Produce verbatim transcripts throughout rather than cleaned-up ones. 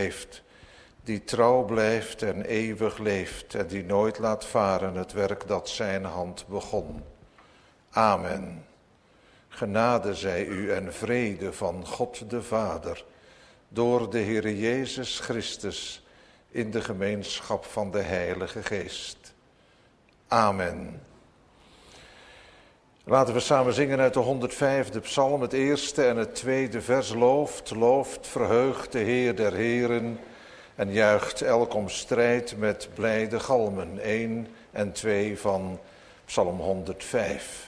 heeft, die trouw blijft en eeuwig leeft en die nooit laat varen het werk dat zijn hand begon. Amen. Genade zij u en vrede van God de Vader, door de Heere Jezus Christus, in de gemeenschap van de Heilige Geest. Amen. Laten we samen zingen uit de honderdvijfde psalm, het eerste en het tweede vers. Looft, looft, verheugt de Heer der Heren en juicht elk om strijd met blijde galmen. één en twee van psalm honderdvijf.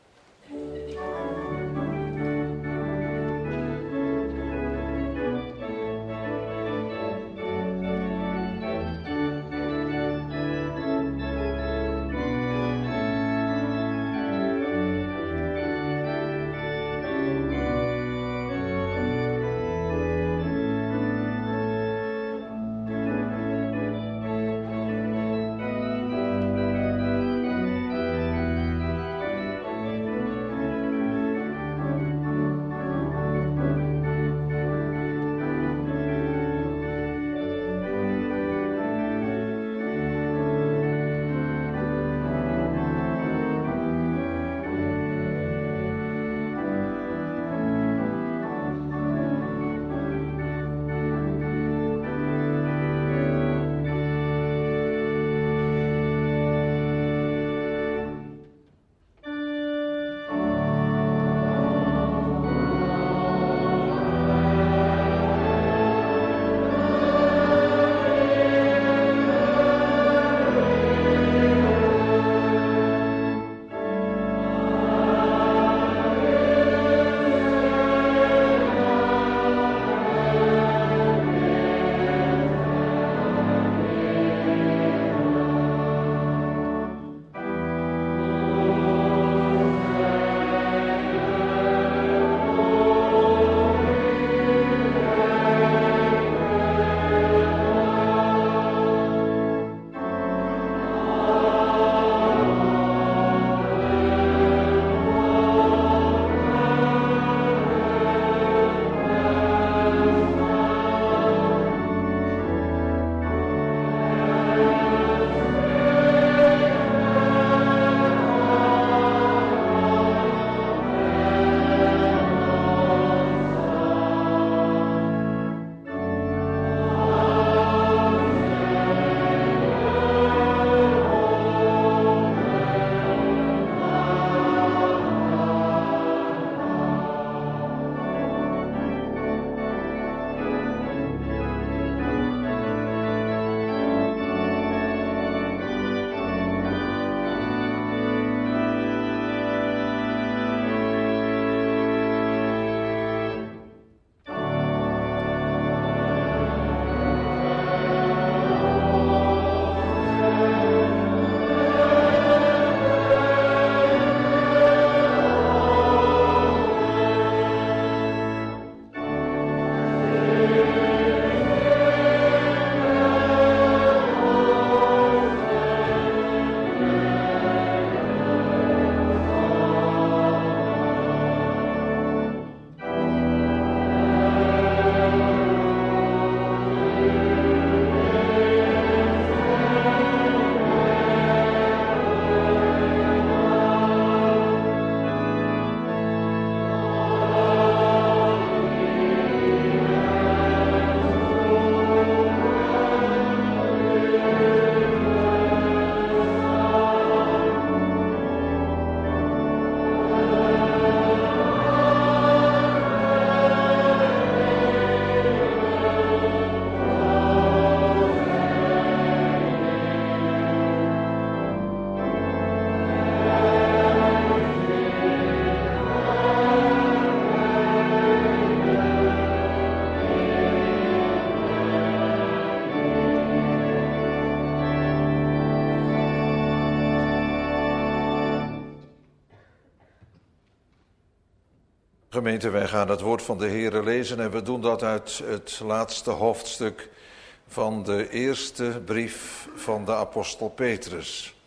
Gemeente, wij gaan het woord van de Heere lezen en we doen dat uit het laatste hoofdstuk van de eerste brief van de apostel Petrus.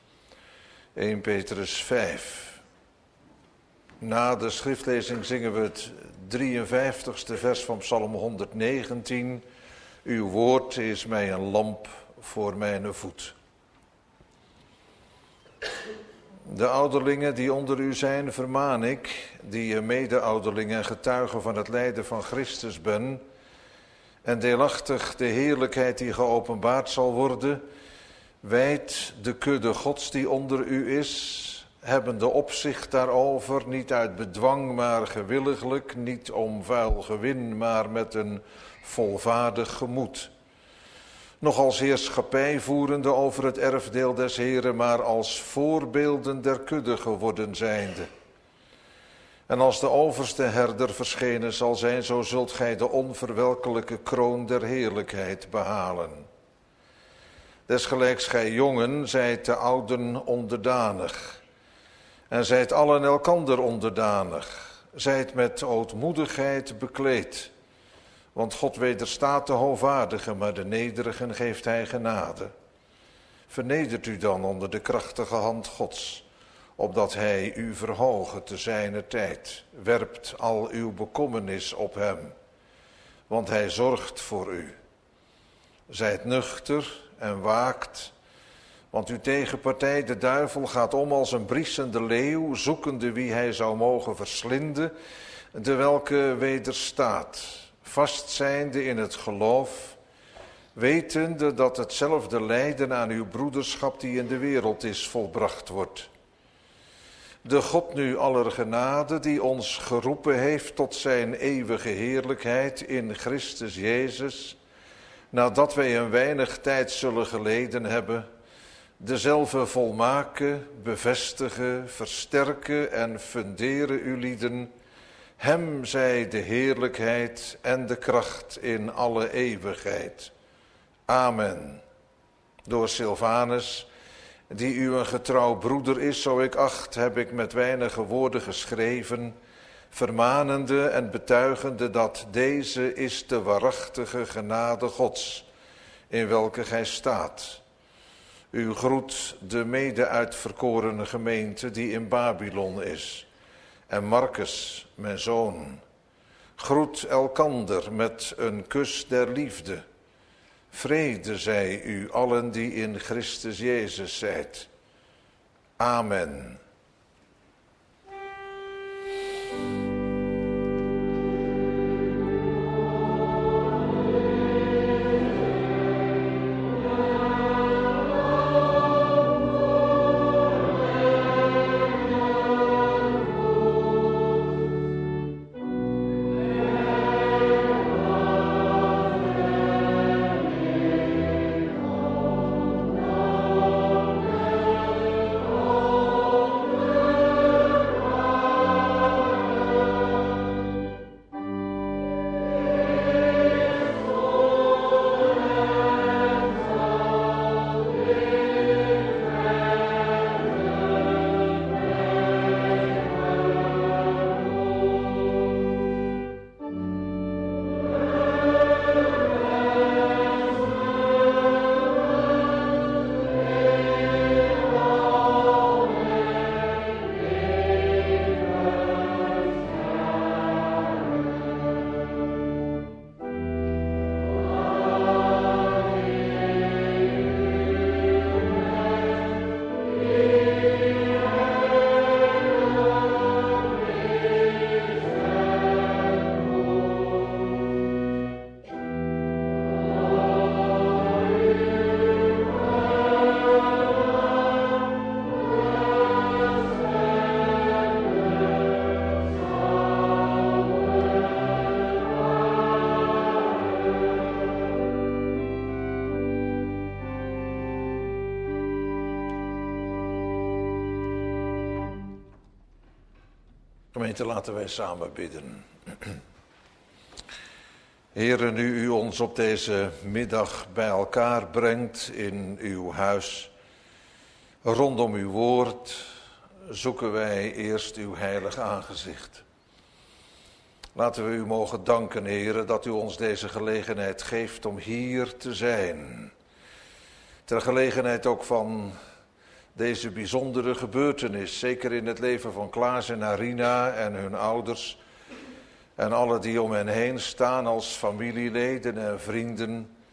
eerste Petrus vijf. Na de schriftlezing zingen we het drieënvijftigste vers van Psalm honderdnegentien. Uw woord is mij een lamp voor mijn voet. De ouderlingen die onder u zijn, vermaan ik, die mede-ouderling en getuige van het lijden van Christus ben, en deelachtig de heerlijkheid die geopenbaard zal worden, wijd de kudde Gods die onder u is, hebben de opzicht daarover, niet uit bedwang, maar gewilliglijk, niet om vuil gewin, maar met een volvaardig gemoed. Nog als heerschappij voerende over het erfdeel des Heren, maar als voorbeelden der kudde geworden zijnde. En als de overste herder verschenen zal zijn, zo zult gij de onverwelkelijke kroon der heerlijkheid behalen. Desgelijks gij jongen, zijt de ouden onderdanig. En zijt allen elkander onderdanig. Zijt met ootmoedigheid bekleed. Want God wederstaat de hoogwaardigen, maar de nederigen geeft hij genade. Vernedert u dan onder de krachtige hand Gods, opdat hij u verhoge te zijner tijd. Werpt al uw bekommernis op hem, want hij zorgt voor u. Zijt nuchter en waakt, want uw tegenpartij, de duivel, gaat om als een briesende leeuw, zoekende wie hij zou mogen verslinden, de welke wederstaat, vastzijnde in het geloof, wetende dat hetzelfde lijden aan uw broederschap die in de wereld is volbracht wordt. De God nu aller genade, die ons geroepen heeft tot zijn eeuwige heerlijkheid in Christus Jezus, nadat wij een weinig tijd zullen geleden hebben, dezelfde volmaken, bevestigen, versterken en funderen uw lieden. Hem zij de heerlijkheid en de kracht in alle eeuwigheid. Amen. Door Silvanus, die u een getrouw broeder is, zo ik acht, heb ik met weinige woorden geschreven, vermanende en betuigende dat deze is de waarachtige genade Gods, in welke gij staat. U groet de mede-uitverkorene gemeente die in Babylon is, en Marcus, mijn zoon. Groet elkander met een kus der liefde. Vrede zij u allen die in Christus Jezus zijt. Amen. Gemeente, laten wij samen bidden. Heere, nu u ons op deze middag bij elkaar brengt in uw huis, rondom uw woord, zoeken wij eerst uw heilig aangezicht. Laten we u mogen danken, Heere, dat u ons deze gelegenheid geeft om hier te zijn. Ter gelegenheid ook van deze bijzondere gebeurtenis, zeker in het leven van Klaas en Arina en hun ouders en alle die om hen heen staan als familieleden en vrienden.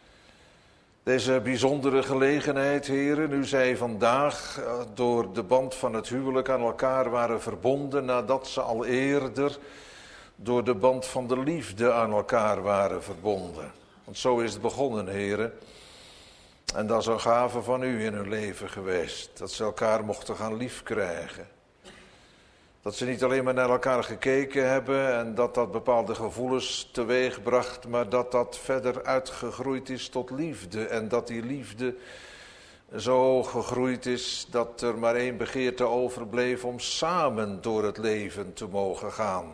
Deze bijzondere gelegenheid, heren, nu zij vandaag door de band van het huwelijk aan elkaar waren verbonden, nadat ze al eerder door de band van de liefde aan elkaar waren verbonden. Want zo is het begonnen, heren. En dat is een gave van u in hun leven geweest, dat ze elkaar mochten gaan liefkrijgen. Dat ze niet alleen maar naar elkaar gekeken hebben en dat dat bepaalde gevoelens teweeg bracht, maar dat dat verder uitgegroeid is tot liefde. En dat die liefde zo gegroeid is dat er maar één begeerte overbleef om samen door het leven te mogen gaan.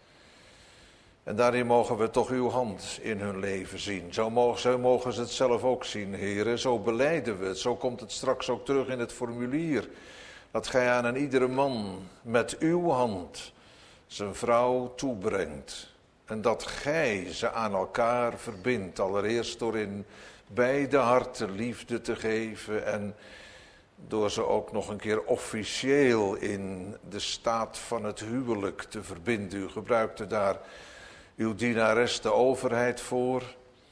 En daarin mogen we toch uw hand in hun leven zien. Zo mogen, zo mogen ze het zelf ook zien, heren. Zo belijden we het. Zo komt het straks ook terug in het formulier. Dat gij aan een iedere man met uw hand zijn vrouw toebrengt. En dat gij ze aan elkaar verbindt. Allereerst door in beide harten liefde te geven. En door ze ook nog een keer officieel in de staat van het huwelijk te verbinden. U gebruikte daar uw dienares de overheid voor.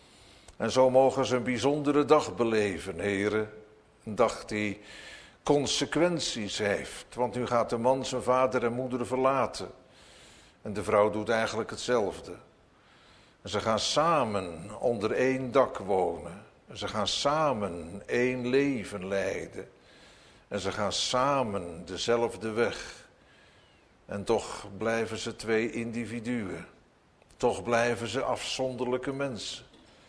En zo mogen ze een bijzondere dag beleven, heren. Een dag die consequenties heeft. Want nu gaat de man zijn vader en moeder verlaten. En de vrouw doet eigenlijk hetzelfde. En ze gaan samen onder één dak wonen. En ze gaan samen één leven leiden. En ze gaan samen dezelfde weg. En toch blijven ze twee individuen. Toch blijven ze afzonderlijke mensen.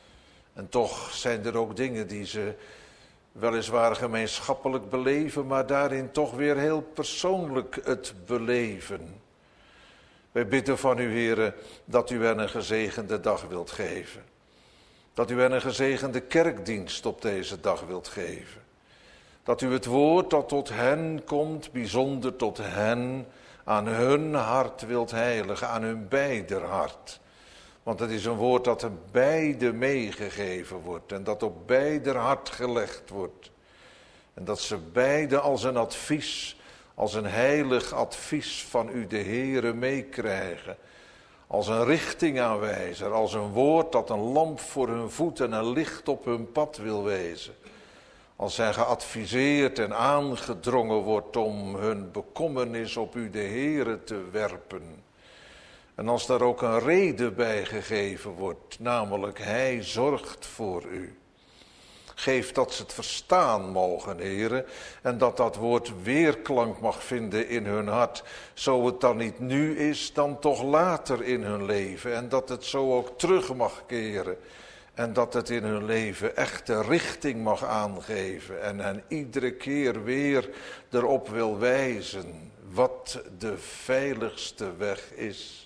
En toch zijn er ook dingen die ze weliswaar gemeenschappelijk beleven, maar daarin toch weer heel persoonlijk het beleven. Wij bidden van u, heren, dat u hen een gezegende dag wilt geven. Dat u hen een gezegende kerkdienst op deze dag wilt geven. Dat u het woord dat tot hen komt, bijzonder tot hen, aan hun hart wilt heiligen, aan hun beider hart. Want het is een woord dat aan beide meegegeven wordt en dat op beider hart gelegd wordt. En dat ze beide als een advies, als een heilig advies van u de Heere meekrijgen. Als een richtingaanwijzer, als een woord dat een lamp voor hun voet en een licht op hun pad wil wezen. Als zij geadviseerd en aangedrongen wordt om hun bekommernis op u de Heere te werpen. En als daar ook een reden bij gegeven wordt, namelijk hij zorgt voor u. Geef dat ze het verstaan mogen, heren, en dat dat woord weerklank mag vinden in hun hart. Zo het dan niet nu is, dan toch later in hun leven. En dat het zo ook terug mag keren. En dat het in hun leven echte richting mag aangeven. En hen iedere keer weer erop wil wijzen wat de veiligste weg is.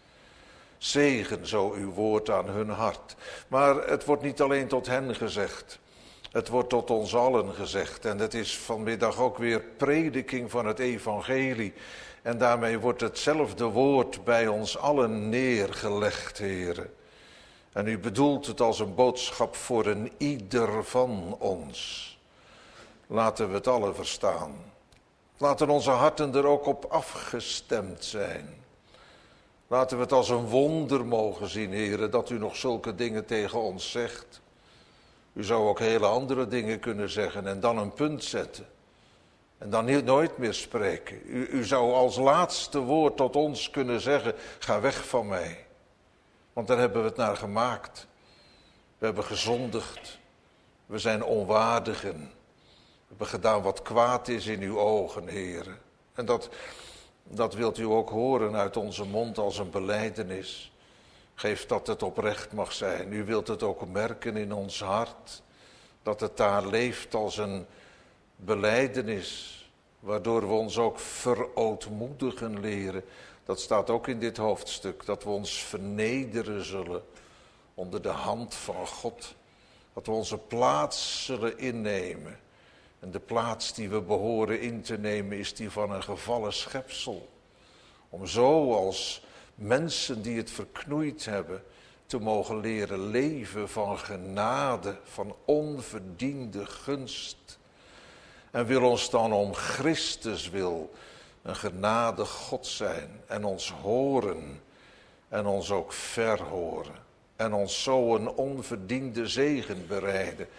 Zegen zo uw woord aan hun hart. Maar het wordt niet alleen tot hen gezegd. Het wordt tot ons allen gezegd. En het is vanmiddag ook weer prediking van het evangelie. En daarmee wordt hetzelfde woord bij ons allen neergelegd, heren. En u bedoelt het als een boodschap voor een ieder van ons. Laten we het allen verstaan. Laten onze harten er ook op afgestemd zijn. Laten we het als een wonder mogen zien, heren, dat u nog zulke dingen tegen ons zegt. U zou ook hele andere dingen kunnen zeggen en dan een punt zetten. En dan niet, nooit meer spreken. U, u zou als laatste woord tot ons kunnen zeggen, ga weg van mij. Want daar hebben we het naar gemaakt. We hebben gezondigd. We zijn onwaardigen. We hebben gedaan wat kwaad is in uw ogen, heren. En dat... Dat wilt u ook horen uit onze mond als een belijdenis. Geef dat het oprecht mag zijn. U wilt het ook merken in ons hart. Dat het daar leeft als een belijdenis. Waardoor we ons ook verootmoedigen leren. Dat staat ook in dit hoofdstuk. Dat we ons vernederen zullen onder de hand van God. Dat we onze plaats zullen innemen. En de plaats die we behoren in te nemen is die van een gevallen schepsel. Om zo als mensen die het verknoeid hebben te mogen leren leven van genade, van onverdiende gunst. En wil ons dan om Christus wil een genadig God zijn en ons horen en ons ook verhoren. En ons zo een onverdiende zegen bereiden.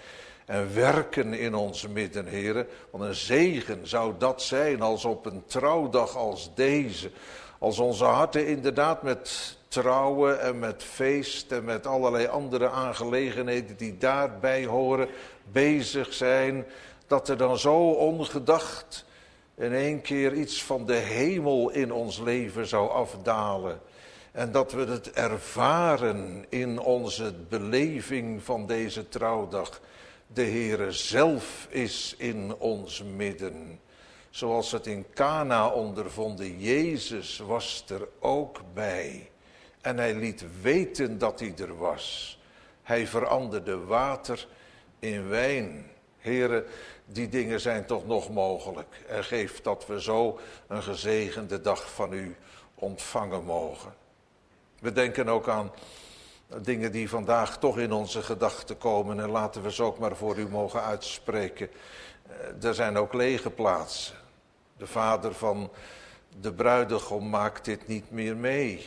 en werken in ons midden, Heere. Want een zegen zou dat zijn als op een trouwdag als deze. Als onze harten inderdaad met trouwen en met feest en met allerlei andere aangelegenheden die daarbij horen bezig zijn. Dat er dan zo ongedacht in één keer iets van de hemel in ons leven zou afdalen. En dat we het ervaren in onze beleving van deze trouwdag. De Heere zelf is in ons midden. Zoals het in Kana ondervonden, Jezus was er ook bij. En hij liet weten dat hij er was. Hij veranderde water in wijn. Heere, die dingen zijn toch nog mogelijk. En geef dat we zo een gezegende dag van u ontvangen mogen. We denken ook aan dingen die vandaag toch in onze gedachten komen. En laten we ze ook maar voor u mogen uitspreken. Er zijn ook lege plaatsen. De vader van de bruidegom maakt dit niet meer mee.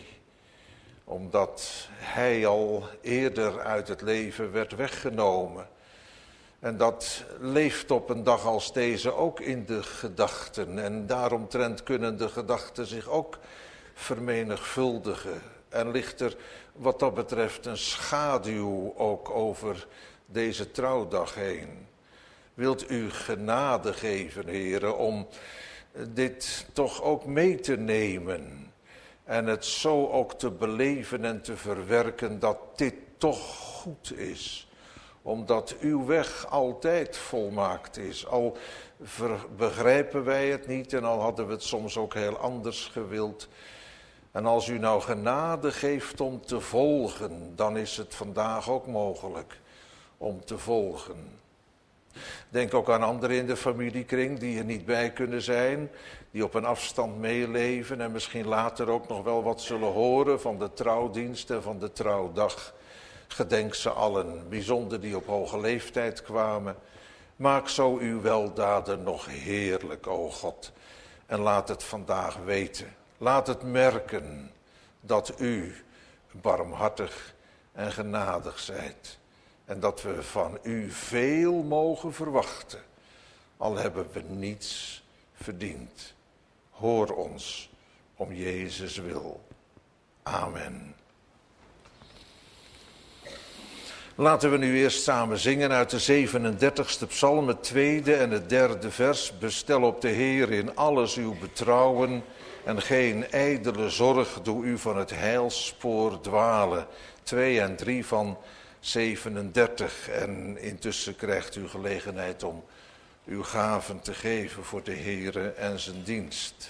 Omdat hij al eerder uit het leven werd weggenomen. En dat leeft op een dag als deze ook in de gedachten. En daaromtrent kunnen de gedachten zich ook vermenigvuldigen. En ligt er wat dat betreft een schaduw ook over deze trouwdag heen. Wilt u genade geven, Heere, om dit toch ook mee te nemen. En het zo ook te beleven en te verwerken dat dit toch goed is. Omdat uw weg altijd volmaakt is. Al begrijpen wij het niet en al hadden we het soms ook heel anders gewild. En als u nou genade geeft om te volgen, dan is het vandaag ook mogelijk om te volgen. Denk ook aan anderen in de familiekring die er niet bij kunnen zijn, die op een afstand meeleven en misschien later ook nog wel wat zullen horen van de trouwdienst en van de trouwdag. Gedenk ze allen, bijzonder die op hoge leeftijd kwamen. Maak zo uw weldaden nog heerlijk, o God, en laat het vandaag weten. Laat het merken dat u barmhartig en genadig zijt. En dat we van u veel mogen verwachten, al hebben we niets verdiend. Hoor ons om Jezus wil. Amen. Laten we nu eerst samen zingen uit de zevenendertigste psalm, het tweede en het derde vers. Bestel op de Heer in alles uw betrouwen en geen ijdele zorg doe u van het heilspoor dwalen. Twee en drie van zevenendertig. En intussen krijgt u gelegenheid om uw gaven te geven voor de Heere en zijn dienst.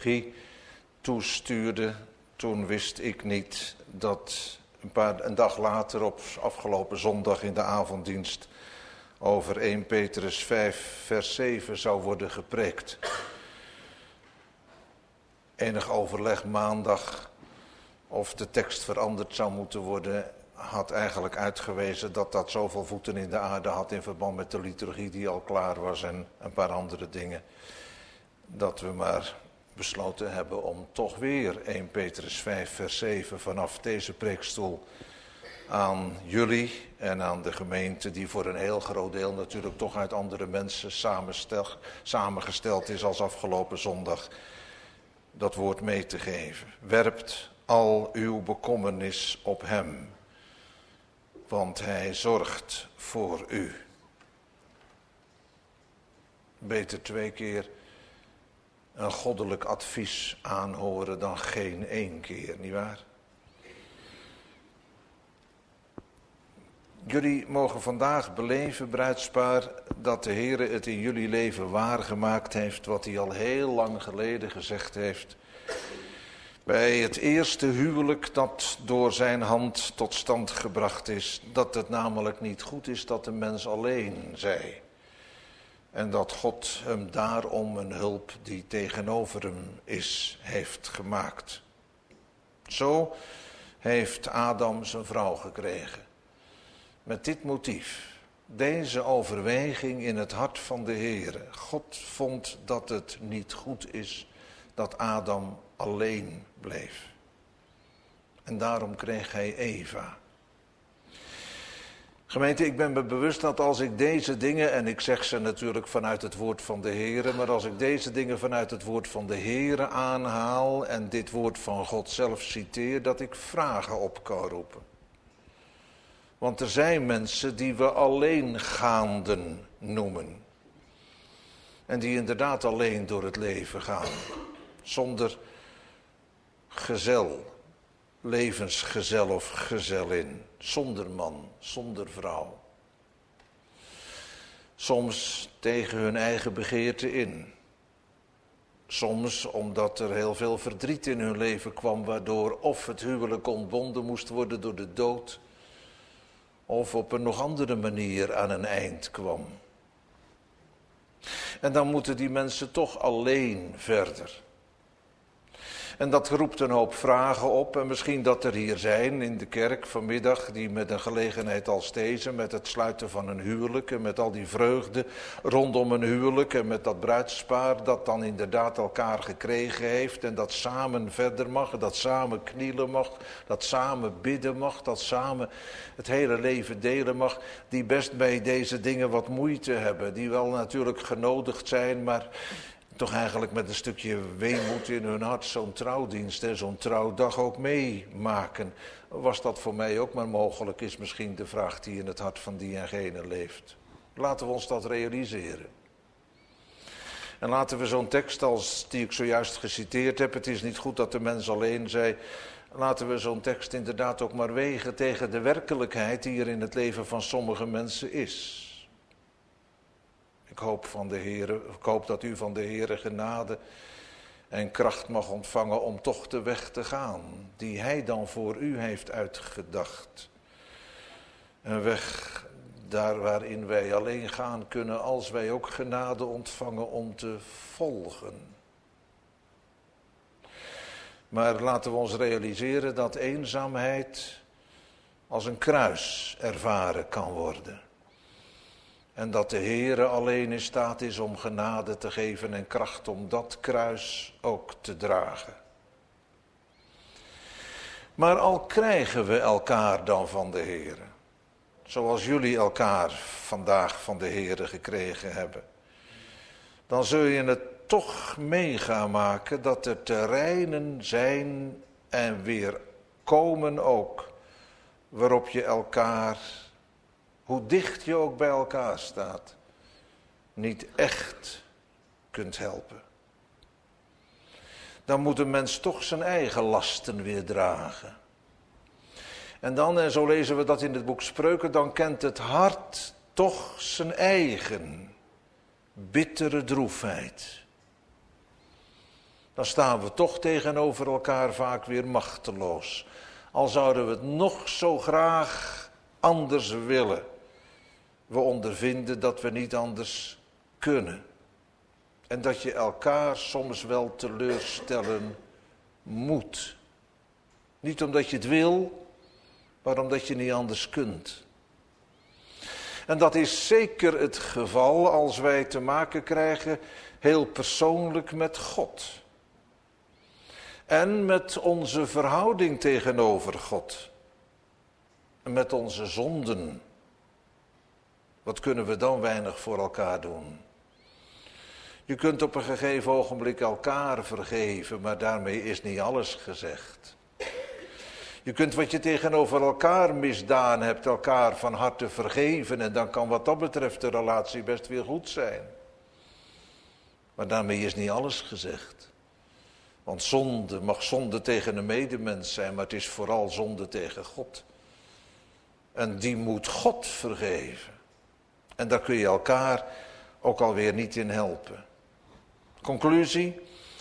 liturgie toestuurde, toen wist ik niet dat een, paar, een dag later op afgelopen zondag in de avonddienst over eerste Petrus vijf vers zeven zou worden gepreekt. Enig overleg maandag of de tekst veranderd zou moeten worden, had eigenlijk uitgewezen dat dat zoveel voeten in de aarde had in verband met de liturgie die al klaar was en een paar andere dingen. Dat we maar besloten hebben om toch weer eerste Petrus vijf vers zeven vanaf deze preekstoel aan jullie en aan de gemeente, die voor een heel groot deel natuurlijk toch uit andere mensen samengesteld is als afgelopen zondag, dat woord mee te geven. Werpt al uw bekommernis op hem, want hij zorgt voor u. Beter twee keer een goddelijk advies aanhoren dan geen één keer, nietwaar? Jullie mogen vandaag beleven, bruidspaar, dat de Heere het in jullie leven waargemaakt heeft wat hij al heel lang geleden gezegd heeft. Bij het eerste huwelijk dat door zijn hand tot stand gebracht is, dat het namelijk niet goed is dat de mens alleen zij. En dat God hem daarom een hulp die tegenover hem is, heeft gemaakt. Zo heeft Adam zijn vrouw gekregen. Met dit motief, deze overweging in het hart van de Heere. God vond dat het niet goed is dat Adam alleen bleef. En daarom kreeg hij Eva. Gemeente, ik ben me bewust dat als ik deze dingen, en ik zeg ze natuurlijk vanuit het woord van de Heere, maar als ik deze dingen vanuit het woord van de Heere aanhaal en dit woord van God zelf citeer, dat ik vragen op kan roepen. Want er zijn mensen die we alleengaanden noemen. En die inderdaad alleen door het leven gaan. Zonder gezel, levensgezel of gezellin. Zonder man, zonder vrouw. Soms tegen hun eigen begeerte in. Soms omdat er heel veel verdriet in hun leven kwam, waardoor of het huwelijk ontbonden moest worden door de dood, of op een nog andere manier aan een eind kwam. En dan moeten die mensen toch alleen verder. En dat roept een hoop vragen op. En misschien dat er hier zijn in de kerk vanmiddag die met een gelegenheid als deze, met het sluiten van een huwelijk en met al die vreugde rondom een huwelijk en met dat bruidspaar dat dan inderdaad elkaar gekregen heeft en dat samen verder mag, dat samen knielen mag, dat samen bidden mag, dat samen het hele leven delen mag, die best bij deze dingen wat moeite hebben, die wel natuurlijk genodigd zijn, maar toch eigenlijk met een stukje weemoed in hun hart zo'n trouwdienst en zo'n trouwdag ook meemaken. Was dat voor mij ook maar mogelijk, is misschien de vraag die in het hart van die en gene leeft. Laten we ons dat realiseren. En laten we zo'n tekst als die ik zojuist geciteerd heb, het is niet goed dat de mens alleen zij, laten we zo'n tekst inderdaad ook maar wegen tegen de werkelijkheid die er in het leven van sommige mensen is. Ik hoop, van de Heere, ik hoop dat u van de Heere genade en kracht mag ontvangen om toch de weg te gaan die hij dan voor u heeft uitgedacht. Een weg daar waarin wij alleen gaan kunnen als wij ook genade ontvangen om te volgen. Maar laten we ons realiseren dat eenzaamheid als een kruis ervaren kan worden. En dat de Heere alleen in staat is om genade te geven en kracht om dat kruis ook te dragen. Maar al krijgen we elkaar dan van de Heere, zoals jullie elkaar vandaag van de Heere gekregen hebben, dan zul je het toch mee gaan maken dat er terreinen zijn en weer komen ook, waarop je elkaar, hoe dicht je ook bij elkaar staat, niet echt kunt helpen. Dan moet een mens toch zijn eigen lasten weer dragen. En dan, en zo lezen we dat in het boek Spreuken, dan kent het hart toch zijn eigen bittere droefheid. dan staan we toch tegenover elkaar vaak weer machteloos. Al zouden we het nog zo graag anders willen. We ondervinden dat we niet anders kunnen. En dat je elkaar soms wel teleurstellen moet. Niet omdat je het wil, maar omdat je niet anders kunt. En dat is zeker het geval als wij te maken krijgen heel persoonlijk met God. En met onze verhouding tegenover God. En met onze zonden. Wat kunnen we dan weinig voor elkaar doen? Je kunt op een gegeven ogenblik elkaar vergeven, maar daarmee is niet alles gezegd. Je kunt wat je tegenover elkaar misdaan hebt, elkaar van harte vergeven. En dan kan wat dat betreft de relatie best weer goed zijn. Maar daarmee is niet alles gezegd. Want zonde mag zonde tegen een medemens zijn, maar het is vooral zonde tegen God. En die moet God vergeven. En daar kun je elkaar ook alweer niet in helpen. Conclusie.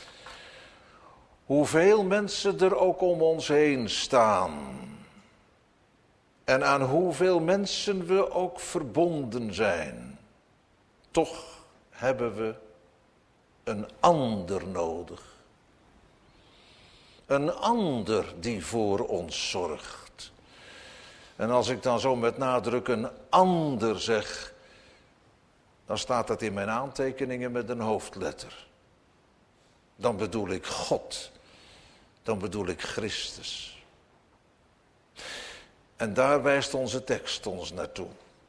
Hoeveel mensen er ook om ons heen staan. En aan hoeveel mensen we ook verbonden zijn. Toch hebben we een ander nodig. Een ander die voor ons zorgt. En als ik dan zo met nadruk een ander zeg, dan staat dat in mijn aantekeningen met een hoofdletter. Dan bedoel ik God. Dan bedoel ik Christus. En daar wijst onze tekst ons naartoe.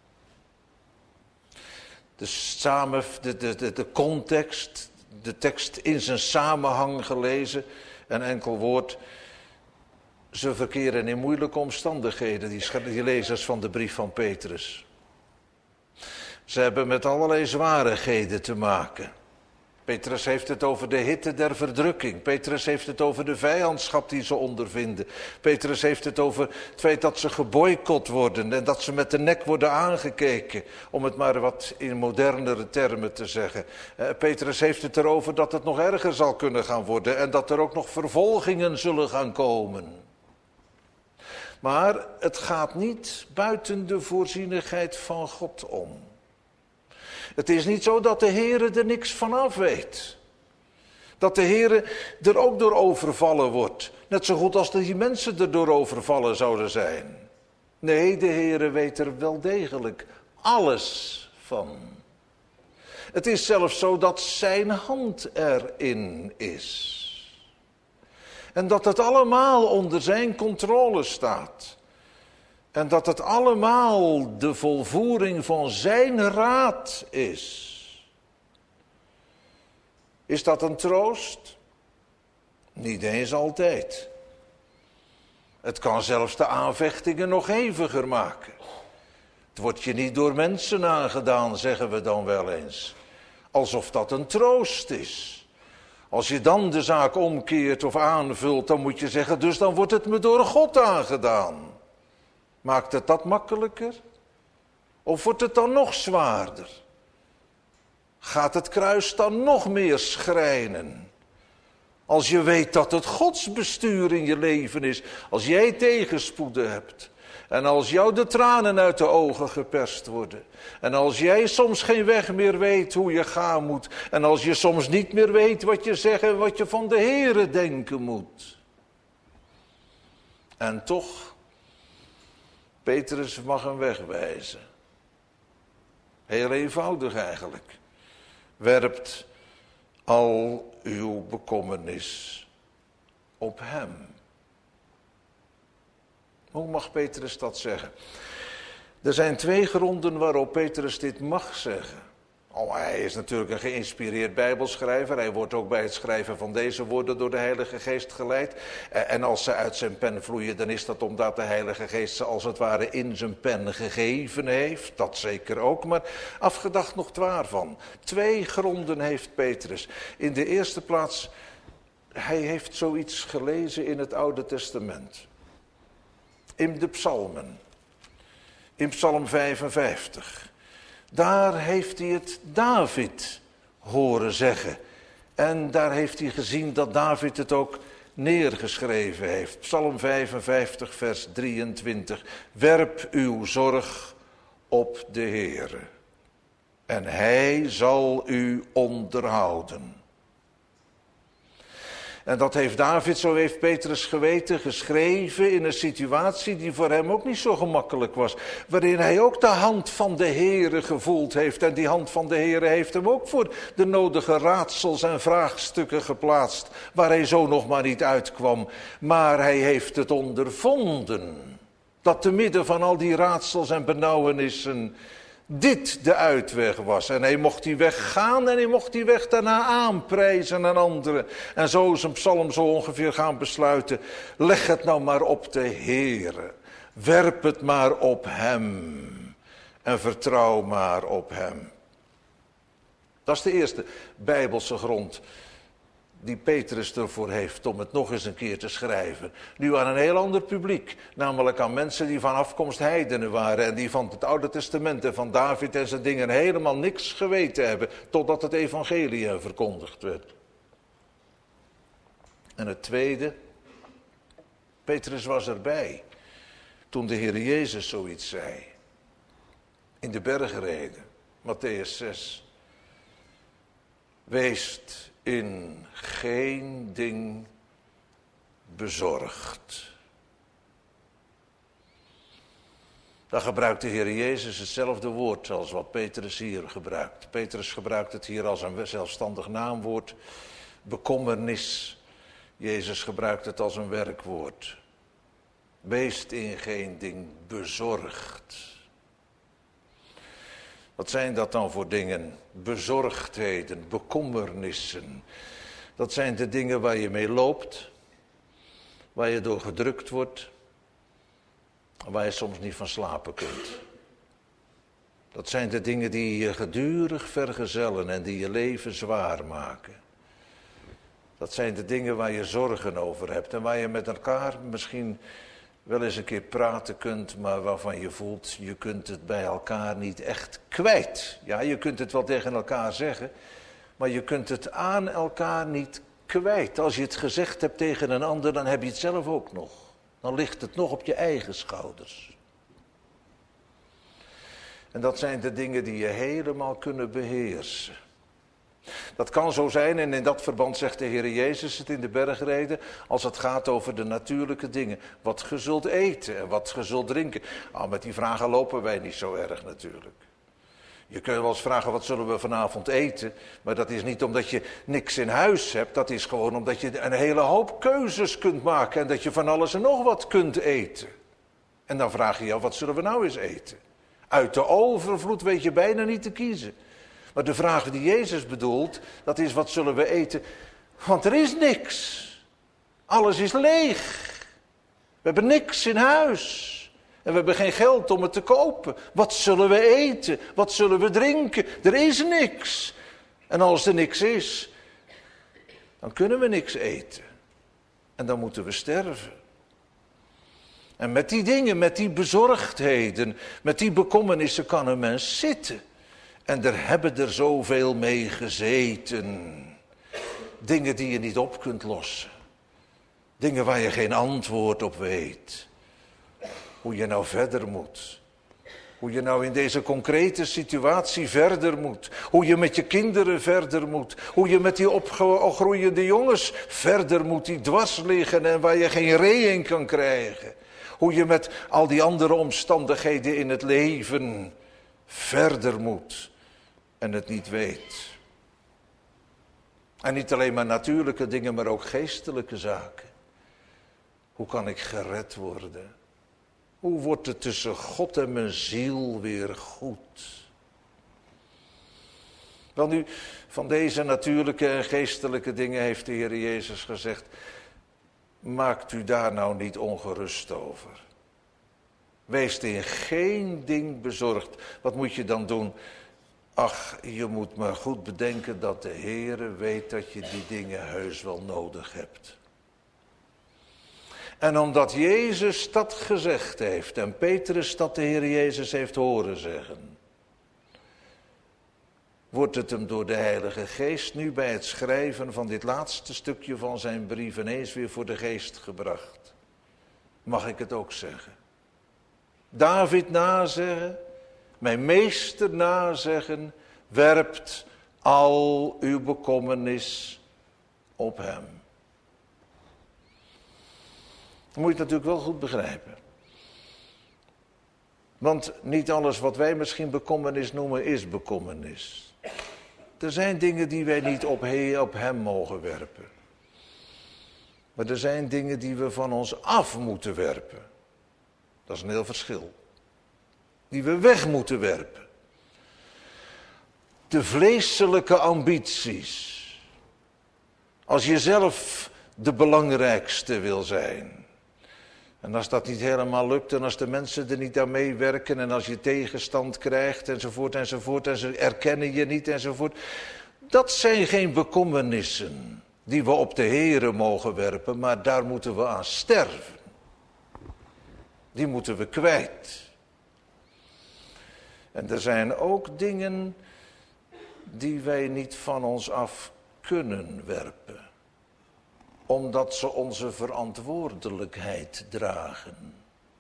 De, samen, de, de, de, de context, de tekst in zijn samenhang gelezen, een enkel woord. Ze verkeren in moeilijke omstandigheden, die, die lezers van de brief van Petrus. Ze hebben met allerlei zwarigheden te maken. Petrus heeft het over de hitte der verdrukking. Petrus heeft het over de vijandschap die ze ondervinden. Petrus heeft het over het feit dat ze geboycott worden en dat ze met de nek worden aangekeken. Om het maar wat in modernere termen te zeggen. Uh, Petrus heeft het erover dat het nog erger zal kunnen gaan worden en dat er ook nog vervolgingen zullen gaan komen. Maar het gaat niet buiten de voorzienigheid van God om. Het is niet zo dat de Heere er niks van af weet. Dat de Heere er ook door overvallen wordt. Net zo goed als die mensen er door overvallen zouden zijn. Nee, de Heere weet er wel degelijk alles van. Het is zelfs zo dat zijn hand erin is. En dat het allemaal onder zijn controle staat. En dat het allemaal de volvoering van zijn raad is. Is dat een troost? Niet eens altijd. Het kan zelfs de aanvechtingen nog heviger maken. Het wordt je niet door mensen aangedaan, zeggen we dan wel eens. Alsof dat een troost is. Als je dan de zaak omkeert of aanvult, dan moet je zeggen, dus dan wordt het me door God aangedaan. Maakt het dat makkelijker? Of wordt het dan nog zwaarder? Gaat het kruis dan nog meer schrijnen? Als je weet dat het Gods bestuur in je leven is. Als jij tegenspoeden hebt. En als jou de tranen uit de ogen geperst worden. En als jij soms geen weg meer weet hoe je gaan moet. En als je soms niet meer weet wat je zegt en wat je van de Heere denken moet. En toch... Petrus mag hem wegwijzen. Heel eenvoudig eigenlijk. Werpt al uw bekommernis op hem. Hoe mag Petrus dat zeggen? Er zijn twee gronden waarop Petrus dit mag zeggen. Oh, hij is natuurlijk een geïnspireerd bijbelschrijver. Hij wordt ook bij het schrijven van deze woorden door de Heilige Geest geleid. En als ze uit zijn pen vloeien, dan is dat omdat de Heilige Geest ze als het ware in zijn pen gegeven heeft. Dat zeker ook, maar afgedacht nog waarvan. Twee gronden heeft Petrus. In de eerste plaats, hij heeft zoiets gelezen in het Oude Testament. In de psalmen. In psalm vijfenvijftig. Daar heeft hij het David horen zeggen. En daar heeft hij gezien dat David het ook neergeschreven heeft. Psalm vijfenvijftig, vers drieëntwintig. Werp uw zorg op de Heere en hij zal u onderhouden. En dat heeft David, zo heeft Petrus geweten, geschreven in een situatie die voor hem ook niet zo gemakkelijk was. Waarin hij ook de hand van de Heere gevoeld heeft. En die hand van de Heere heeft hem ook voor de nodige raadsels en vraagstukken geplaatst. Waar hij zo nog maar niet uitkwam. Maar hij heeft het ondervonden. Dat te midden van al die raadsels en benauwenissen dit de uitweg was. En hij mocht die weg gaan en hij mocht die weg daarna aanprijzen aan anderen. En zo is een psalm zo ongeveer gaan besluiten. Leg het nou maar op de Heere. Werp het maar op hem. En vertrouw maar op hem. Dat is de eerste Bijbelse grond die Petrus ervoor heeft om het nog eens een keer te schrijven. Nu aan een heel ander publiek. Namelijk aan mensen die van afkomst heidenen waren. En die van het Oude Testament en van David en zijn dingen helemaal niks geweten hebben. Totdat het evangelie hen verkondigd werd. En het tweede. Petrus was erbij. Toen de Heer Jezus zoiets zei. In de bergreden. Mattheüs zes. Weest in geen ding bezorgd. Dan gebruikt de Heer Jezus hetzelfde woord als wat Petrus hier gebruikt. Petrus gebruikt het hier als een zelfstandig naamwoord. Bekommernis. Jezus gebruikt het als een werkwoord. Weest in geen ding bezorgd. Wat zijn dat dan voor dingen? Bezorgdheden, bekommernissen. Dat zijn de dingen waar je mee loopt. Waar je door gedrukt wordt. Waar je soms niet van slapen kunt. Dat zijn de dingen die je gedurig vergezellen en die je leven zwaar maken. Dat zijn de dingen waar je zorgen over hebt. En waar je met elkaar misschien wel eens een keer praten kunt, maar waarvan je voelt, je kunt het bij elkaar niet echt kwijt. Ja, je kunt het wel tegen elkaar zeggen, maar je kunt het aan elkaar niet kwijt. Als je het gezegd hebt tegen een ander, dan heb je het zelf ook nog. Dan ligt het nog op je eigen schouders. En dat zijn de dingen die je helemaal kunnen beheersen. Dat kan zo zijn, en in dat verband zegt de Heer Jezus het in de bergreden, als het gaat over de natuurlijke dingen. Wat ge zult eten en wat ge zult drinken. Nou, met die vragen lopen wij niet zo erg natuurlijk. Je kunt wel eens vragen, wat zullen we vanavond eten? Maar dat is niet omdat je niks in huis hebt. Dat is gewoon omdat je een hele hoop keuzes kunt maken. En dat je van alles en nog wat kunt eten. En dan vraag je je af, wat zullen we nou eens eten? Uit de overvloed weet je bijna niet te kiezen. Maar de vraag die Jezus bedoelt, dat is, wat zullen we eten? Want er is niks. Alles is leeg. We hebben niks in huis. En we hebben geen geld om het te kopen. Wat zullen we eten? Wat zullen we drinken? Er is niks. En als er niks is, dan kunnen we niks eten. En dan moeten we sterven. En met die dingen, met die bezorgdheden, met die bekommernissen kan een mens zitten. En er hebben er zoveel mee gezeten. Dingen die je niet op kunt lossen. Dingen waar je geen antwoord op weet. Hoe je nou verder moet. Hoe je nou in deze concrete situatie verder moet. Hoe je met je kinderen verder moet. Hoe je met die opgroeiende jongens verder moet die dwars liggen en waar je geen ree in kan krijgen. Hoe je met al die andere omstandigheden in het leven verder moet en het niet weet. En niet alleen maar natuurlijke dingen, maar ook geestelijke zaken. Hoe kan ik gered worden? Hoe wordt het tussen God en mijn ziel weer goed? Wel nu, van deze natuurlijke en geestelijke dingen heeft de Heer Jezus gezegd, maakt u daar nou niet ongerust over. Wees in geen ding bezorgd. Wat moet je dan doen? Ach, je moet maar goed bedenken dat de Heere weet dat je die dingen heus wel nodig hebt. En omdat Jezus dat gezegd heeft en Petrus dat de Heer Jezus heeft horen zeggen, wordt het hem door de Heilige Geest nu bij het schrijven van dit laatste stukje van zijn brief ineens weer voor de geest gebracht. Mag ik het ook zeggen? David nazeggen, mijn meester nazeggen, werpt al uw bekommernis op hem. Dan moet je het natuurlijk wel goed begrijpen. Want niet alles wat wij misschien bekommernis noemen, is bekommernis. Er zijn dingen die wij niet op, he, op hem mogen werpen. Maar er zijn dingen die we van ons af moeten werpen. Dat is een heel verschil. Die we weg moeten werpen. De vleeselijke ambities. Als je zelf de belangrijkste wil zijn. En als dat niet helemaal lukt en als de mensen er niet aan meewerken en als je tegenstand krijgt enzovoort enzovoort en ze erkennen je niet enzovoort. Dat zijn geen bekommernissen die we op de Here mogen werpen, maar daar moeten we aan sterven. Die moeten we kwijt. En er zijn ook dingen die wij niet van ons af kunnen werpen. Omdat ze onze verantwoordelijkheid dragen.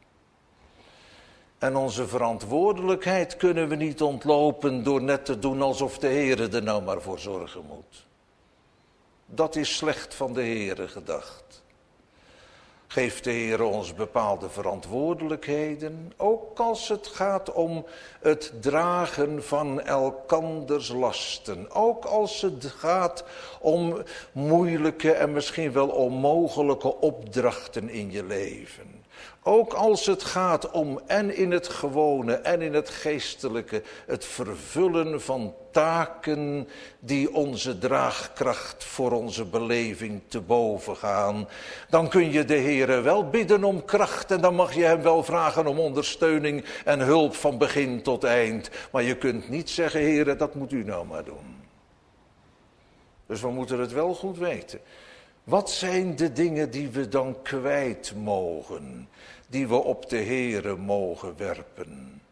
En onze verantwoordelijkheid kunnen we niet ontlopen door net te doen alsof de Heere er nou maar voor zorgen moet. Dat is slecht van de Heere gedacht. Geeft de Heere ons bepaalde verantwoordelijkheden, ook als het gaat om het dragen van elkanders lasten. Ook als het gaat om moeilijke en misschien wel onmogelijke opdrachten in je leven. Ook als het gaat om en in het gewone en in het geestelijke het vervullen van taken die onze draagkracht voor onze beleving te boven gaan. Dan kun je de Heere wel bidden om kracht en dan mag je hem wel vragen om ondersteuning en hulp van begin tot eind. Maar je kunt niet zeggen, Heere, dat moet u nou maar doen. Dus we moeten het wel goed weten. Wat zijn de dingen die we dan kwijt mogen? Die we op de Heere mogen werpen?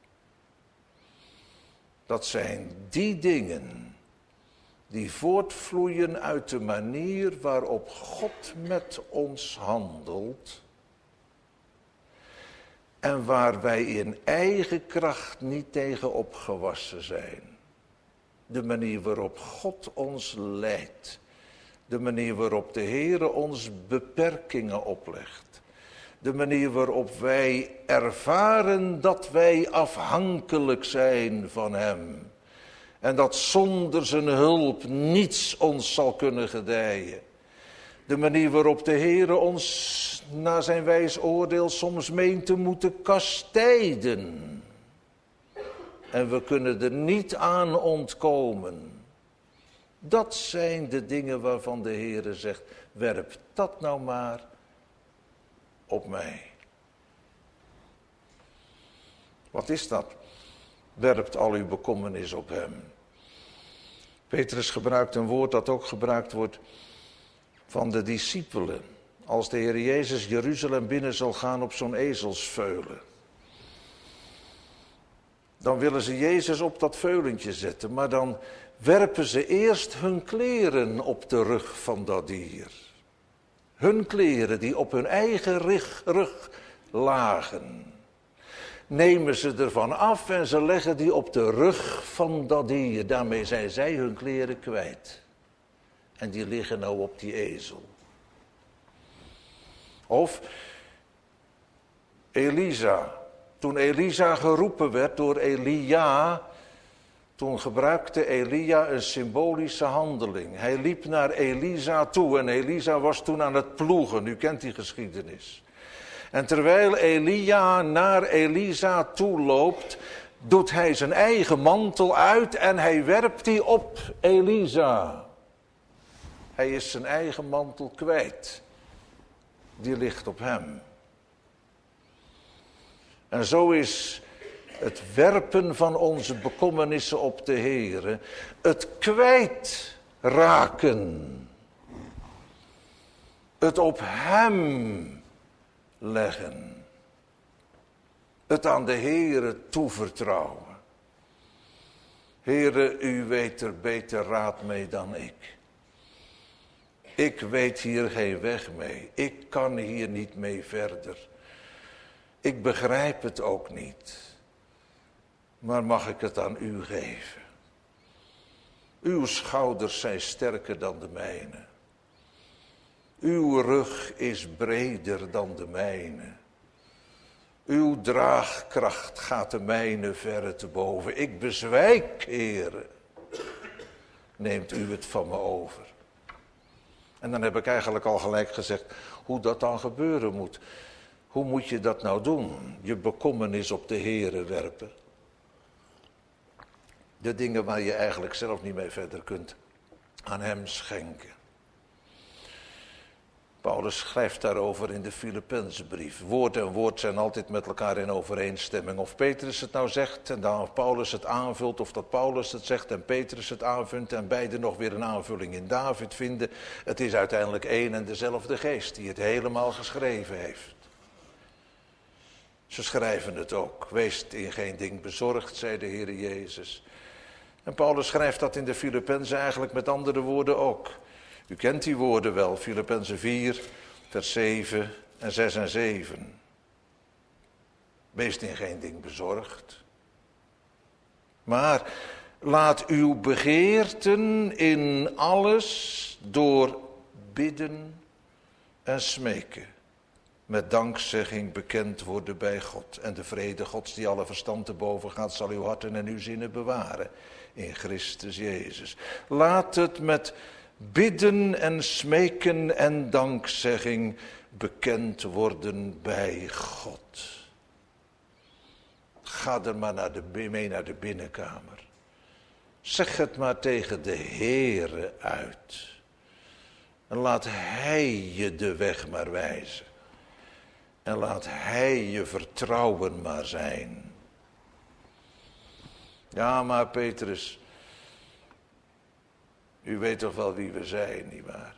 Dat zijn die dingen die voortvloeien uit de manier waarop God met ons handelt. En waar wij in eigen kracht niet tegen opgewassen zijn. De manier waarop God ons leidt. De manier waarop de Heere ons beperkingen oplegt. De manier waarop wij ervaren dat wij afhankelijk zijn van hem. En dat zonder zijn hulp niets ons zal kunnen gedijen. De manier waarop de Heere ons naar zijn wijs oordeel soms meent te moeten kastijden. En we kunnen er niet aan ontkomen. Dat zijn de dingen waarvan de Heere zegt, werp dat nou maar op mij. Wat is dat? Werpt al uw bekommernis op hem. Petrus gebruikt een woord dat ook gebruikt wordt van de discipelen. Als de Heer Jezus Jeruzalem binnen zal gaan op zo'n ezelsveulen. Dan willen ze Jezus op dat veulentje zetten, maar dan werpen ze eerst hun kleren op de rug van dat dier. Hun kleren die op hun eigen rug, rug lagen. Nemen ze ervan af en ze leggen die op de rug van dat dier. Daarmee zijn zij hun kleren kwijt. En die liggen nou op die ezel. Of Elisa. Toen Elisa geroepen werd door Elia, toen gebruikte Elia een symbolische handeling. Hij liep naar Elisa toe en Elisa was toen aan het ploegen. U kent die geschiedenis. En terwijl Elia naar Elisa toe loopt, doet hij zijn eigen mantel uit en hij werpt die op Elisa. Hij is zijn eigen mantel kwijt. Die ligt op hem. En zo is het werpen van onze bekommernissen op de Heere, het kwijtraken, het op hem leggen, het aan de Heere toevertrouwen. Heere, u weet er beter raad mee dan ik. Ik weet hier geen weg mee. Ik kan hier niet mee verder. Ik begrijp het ook niet. Maar mag ik het aan u geven? Uw schouders zijn sterker dan de mijne. Uw rug is breder dan de mijne. Uw draagkracht gaat de mijne verre te boven. Ik bezwijk, Heere. Neemt u het van me over. En dan heb ik eigenlijk al gelijk gezegd hoe dat dan gebeuren moet. Hoe moet je dat nou doen? Je bekommernis op de Heere werpen. De dingen waar je eigenlijk zelf niet mee verder kunt, aan hem schenken. Paulus schrijft daarover in de Filippenzenbrief. Woord en woord zijn altijd met elkaar in overeenstemming. Of Petrus het nou zegt en dan Paulus het aanvult, of dat Paulus het zegt en Petrus het aanvult en beide nog weer een aanvulling in David vinden. Het is uiteindelijk één en dezelfde geest die het helemaal geschreven heeft. Ze schrijven het ook. Wees in geen ding bezorgd, zei de Heer Jezus. En Paulus schrijft dat in de Filippenzen eigenlijk met andere woorden ook. U kent die woorden wel, Filippenzen vier, vers zeven en zes en zeven. Wees in geen ding bezorgd. Maar laat uw begeerten in alles door bidden en smeken met dankzegging bekend worden bij God. En de vrede Gods die alle verstand te boven gaat, zal uw harten en uw zinnen bewaren in Christus Jezus. Laat het met bidden en smeken en dankzegging bekend worden bij God. Ga er maar naar de, mee naar de binnenkamer. Zeg het maar tegen de Heere uit. En laat Hij je de weg maar wijzen. En laat Hij je vertrouwen maar zijn. Ja, maar Petrus, u weet toch wel wie we zijn, nietwaar?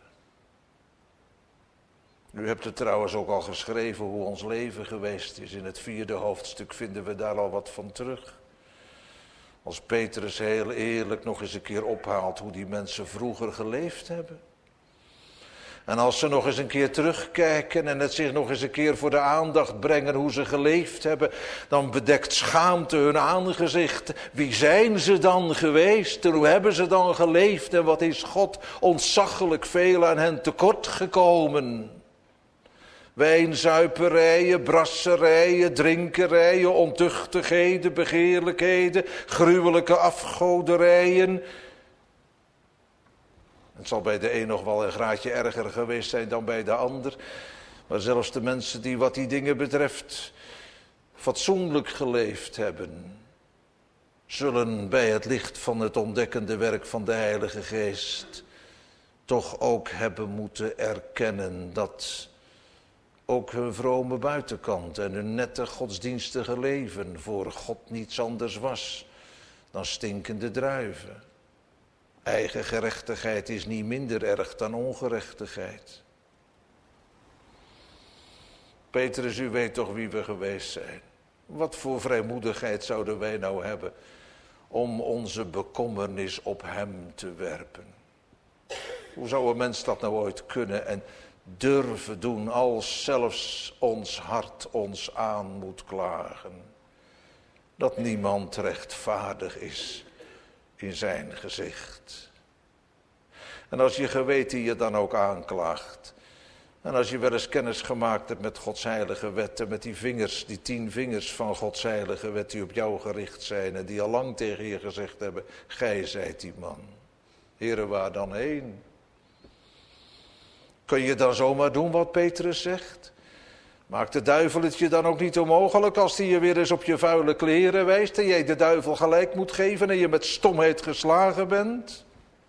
U hebt het trouwens ook al geschreven hoe ons leven geweest is. In het vierde hoofdstuk vinden we daar al wat van terug. Als Petrus heel eerlijk nog eens een keer ophaalt hoe die mensen vroeger geleefd hebben. En als ze nog eens een keer terugkijken en het zich nog eens een keer voor de aandacht brengen hoe ze geleefd hebben, dan bedekt schaamte hun aangezicht. Wie zijn ze dan geweest en hoe hebben ze dan geleefd en wat is God ontzaglijk veel aan hen tekort gekomen? Wijnzuiperijen, brasserijen, drinkerijen, ontuchtigheden, begeerlijkheden, gruwelijke afgoderijen. Het zal bij de een nog wel een graadje erger geweest zijn dan bij de ander. Maar zelfs de mensen die wat die dingen betreft fatsoenlijk geleefd hebben, zullen bij het licht van het ontdekkende werk van de Heilige Geest toch ook hebben moeten erkennen dat ook hun vrome buitenkant en hun nette godsdienstige leven voor God niets anders was dan stinkende druiven. Eigen gerechtigheid is niet minder erg dan ongerechtigheid. Petrus, u weet toch wie we geweest zijn. Wat voor vrijmoedigheid zouden wij nou hebben om onze bekommernis op hem te werpen? Hoe zou een mens dat nou ooit kunnen en durven doen als zelfs ons hart ons aan moet klagen? Dat niemand rechtvaardig is in zijn gezicht. En als je geweten je dan ook aanklaagt, en als je wel eens kennis gemaakt hebt met Gods heilige wet en met die vingers, die tien vingers van Gods heilige wet die op jou gericht zijn en die al lang tegen je gezegd hebben, gij zijt die man. Heere, waar dan heen? Kun je dan zomaar doen wat Petrus zegt? Maakt de duivel het je dan ook niet onmogelijk als hij je weer eens op je vuile kleren wijst en jij de duivel gelijk moet geven en je met stomheid geslagen bent?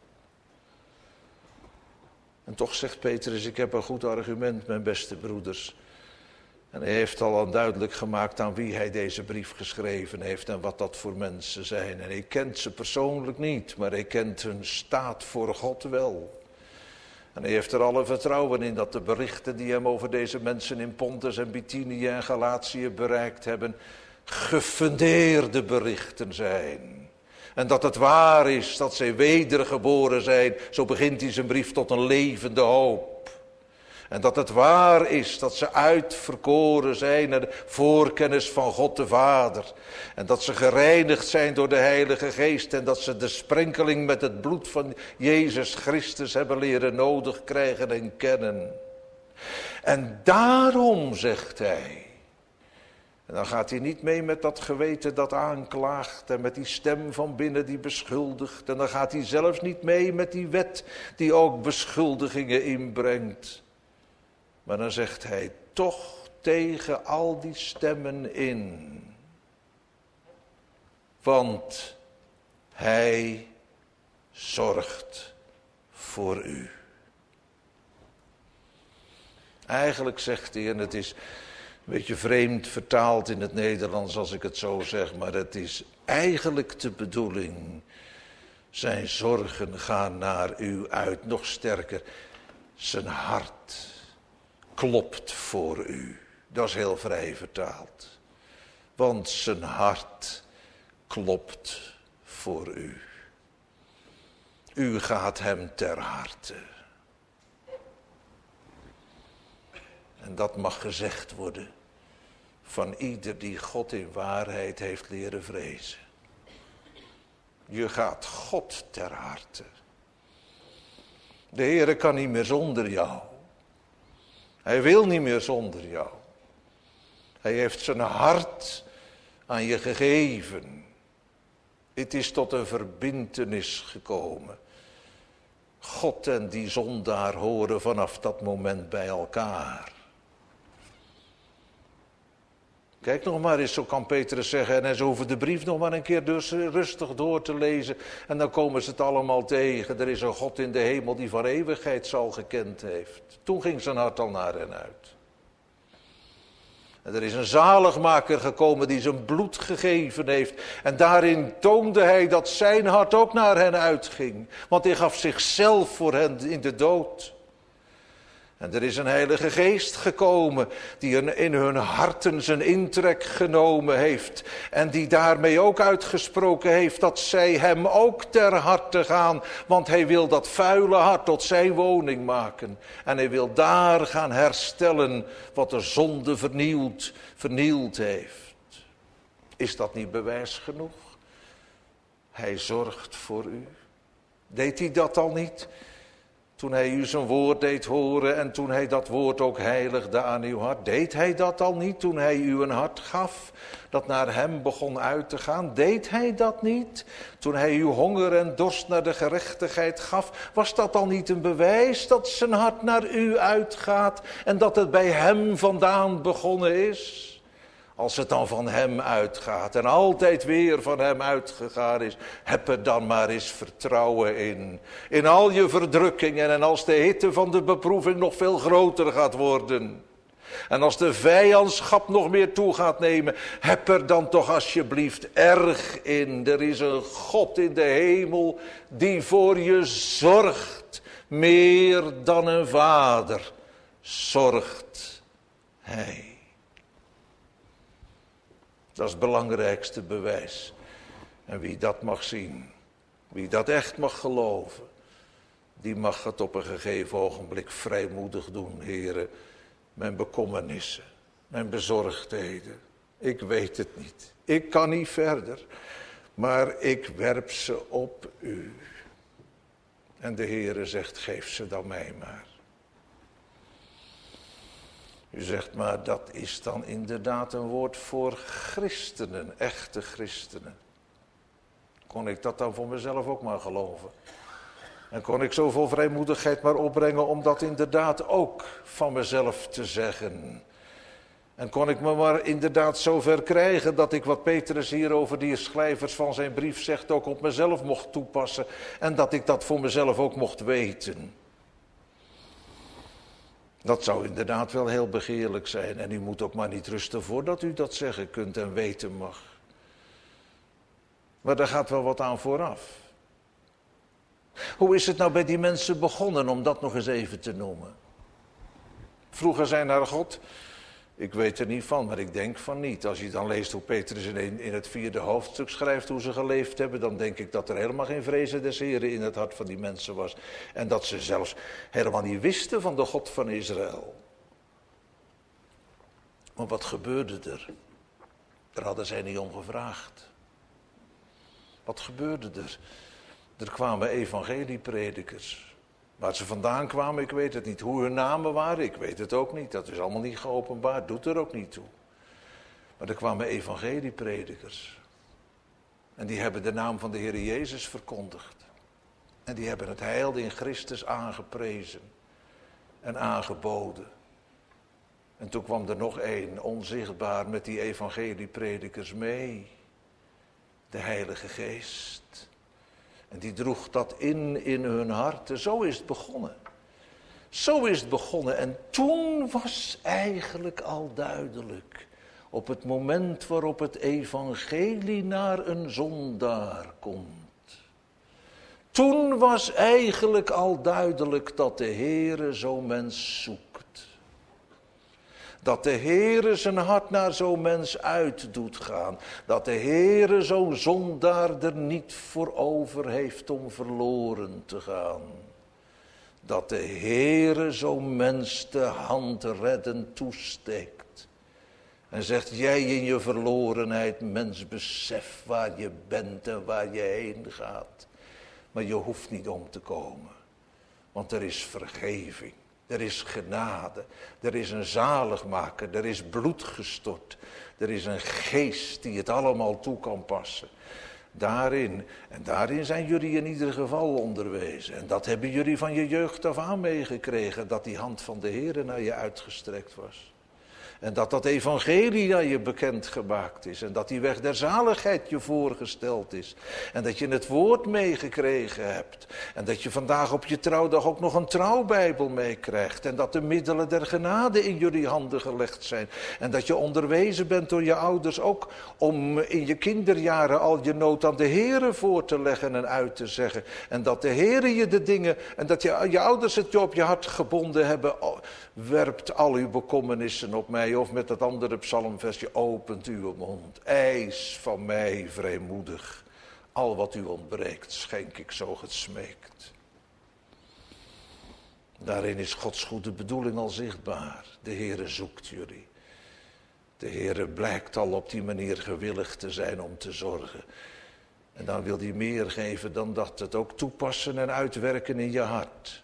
En toch zegt Petrus, ik heb een goed argument, mijn beste broeders. En hij heeft al aan duidelijk gemaakt aan wie hij deze brief geschreven heeft en wat dat voor mensen zijn. En hij kent ze persoonlijk niet, maar hij kent hun staat voor God wel. En hij heeft er alle vertrouwen in dat de berichten die hem over deze mensen in Pontus en Bithynië en Galatië bereikt hebben, gefundeerde berichten zijn. En dat het waar is dat zij wedergeboren zijn. Zo begint hij zijn brief, tot een levende hoop. En dat het waar is dat ze uitverkoren zijn naar de voorkennis van God de Vader. En dat ze gereinigd zijn door de Heilige Geest. En dat ze de sprenkeling met het bloed van Jezus Christus hebben leren nodig krijgen en kennen. En daarom, zegt hij. En dan gaat hij niet mee met dat geweten dat aanklaagt en met die stem van binnen die beschuldigt. En dan gaat hij zelfs niet mee met die wet die ook beschuldigingen inbrengt. Maar dan zegt hij toch tegen al die stemmen in. Want hij zorgt voor u. Eigenlijk zegt hij, en het is een beetje vreemd vertaald in het Nederlands als ik het zo zeg, maar het is eigenlijk de bedoeling. Zijn zorgen gaan naar u uit, nog sterker. Zijn hart klopt voor u. Dat is heel vrij vertaald. Want zijn hart klopt voor u. U gaat hem ter harte. En dat mag gezegd worden van ieder die God in waarheid heeft leren vrezen. Je gaat God ter harte. De Heere kan niet meer zonder jou. Hij wil niet meer zonder jou. Hij heeft zijn hart aan je gegeven. Het is tot een verbintenis gekomen. God en die zondaar horen vanaf dat moment bij elkaar. Kijk nog maar eens, zo kan Petrus zeggen. En ze hoeven de brief nog maar een keer dus rustig door te lezen. En dan komen ze het allemaal tegen. Er is een God in de hemel die van eeuwigheid zal gekend heeft. Toen ging zijn hart al naar hen uit. En er is een zaligmaker gekomen die zijn bloed gegeven heeft. En daarin toonde hij dat zijn hart ook naar hen uitging. Want hij gaf zichzelf voor hen in de dood. En er is een Heilige Geest gekomen die in hun harten zijn intrek genomen heeft. En die daarmee ook uitgesproken heeft dat zij hem ook ter harte gaan. Want hij wil dat vuile hart tot zijn woning maken. En hij wil daar gaan herstellen wat de zonde vernield, vernield heeft. Is dat niet bewijs genoeg? Hij zorgt voor u. Deed hij dat al niet? Toen hij u zijn woord deed horen en toen hij dat woord ook heiligde aan uw hart. Deed hij dat al niet toen hij u een hart gaf dat naar hem begon uit te gaan? Deed hij dat niet toen hij u honger en dorst naar de gerechtigheid gaf? Was dat al niet een bewijs dat zijn hart naar u uitgaat en dat het bij hem vandaan begonnen is? Als het dan van hem uitgaat en altijd weer van hem uitgegaan is, heb er dan maar eens vertrouwen in. In al je verdrukkingen en als de hitte van de beproeving nog veel groter gaat worden. En als de vijandschap nog meer toe gaat nemen, heb er dan toch alsjeblieft erg in. Er is een God in de hemel die voor je zorgt. Meer dan een vader zorgt hij. Dat is het belangrijkste bewijs. En wie dat mag zien, wie dat echt mag geloven, die mag het op een gegeven ogenblik vrijmoedig doen. Heren, mijn bekommernissen, mijn bezorgdheden, ik weet het niet. Ik kan niet verder, maar ik werp ze op u. En de Heere zegt, geef ze dan mij maar. U zegt, maar dat is dan inderdaad een woord voor christenen, echte christenen. Kon ik dat dan voor mezelf ook maar geloven? En kon ik zoveel vrijmoedigheid maar opbrengen om dat inderdaad ook van mezelf te zeggen? En kon ik me maar inderdaad zover krijgen dat ik wat Petrus hier over die schrijvers van zijn brief zegt ook op mezelf mocht toepassen. En dat ik dat voor mezelf ook mocht weten. Dat zou inderdaad wel heel begeerlijk zijn. En u moet ook maar niet rusten voordat u dat zeggen kunt en weten mag. Maar daar gaat wel wat aan vooraf. Hoe is het nou bij die mensen begonnen om dat nog eens even te noemen? Vroegen zij naar God Ik weet er niet van, maar ik denk van niet. Als je dan leest hoe Petrus in, in het vierde hoofdstuk schrijft hoe ze geleefd hebben, dan denk ik dat er helemaal geen vrezen des Heren in het hart van die mensen was. En dat ze zelfs helemaal niet wisten van de God van Israël. Maar wat gebeurde er? Daar hadden zij niet om gevraagd. Wat gebeurde er? Er kwamen evangeliepredikers. Waar ze vandaan kwamen, ik weet het niet. Hoe hun namen waren, ik weet het ook niet. Dat is allemaal niet geopenbaard, doet er ook niet toe. Maar er kwamen evangeliepredikers. En die hebben de naam van de Heer Jezus verkondigd. En die hebben het heil in Christus aangeprezen en aangeboden. En toen kwam er nog één, onzichtbaar, met die evangeliepredikers mee. De Heilige Geest. En die droeg dat in, in hun harten. Zo is het begonnen. Zo is het begonnen. En toen was eigenlijk al duidelijk. Op het moment waarop het evangelie naar een zondaar komt. Toen was eigenlijk al duidelijk dat de Heere zo'n mens zoekt. Dat de Heere zijn hart naar zo'n mens uit doet gaan. Dat de Heere zo'n zondaar er niet voor over heeft om verloren te gaan. Dat de Heere zo'n mens de hand reddend toesteekt. En zegt, jij in je verlorenheid, mens, besef waar je bent en waar je heen gaat. Maar je hoeft niet om te komen. Want er is vergeving. Er is genade, er is een zaligmaker, er is bloed gestort. Er is een geest die het allemaal toe kan passen. Daarin, en daarin zijn jullie in ieder geval onderwezen. En dat hebben jullie van je jeugd af aan meegekregen, dat die hand van de Heere naar je uitgestrekt was. En dat dat evangelie naar je bekend gemaakt is. En dat die weg der zaligheid je voorgesteld is. En dat je het woord meegekregen hebt. En dat je vandaag op je trouwdag ook nog een trouwbijbel meekrijgt. En dat de middelen der genade in jullie handen gelegd zijn. En dat je onderwezen bent door je ouders ook om in je kinderjaren al je nood aan de Heere voor te leggen en uit te zeggen. En dat de Heere je de dingen, en dat je, je ouders het je op je hart gebonden hebben. Oh, werpt al uw bekommernissen op mij. Of met dat andere psalmversje, opent uw mond. Eis van mij vrijmoedig. Al wat u ontbreekt, schenk ik zo gesmeekt. Daarin is Gods goede bedoeling al zichtbaar. De Heere zoekt jullie. De Heere blijkt al op die manier gewillig te zijn om te zorgen. En dan wil hij meer geven dan dat, het ook toepassen en uitwerken in je hart.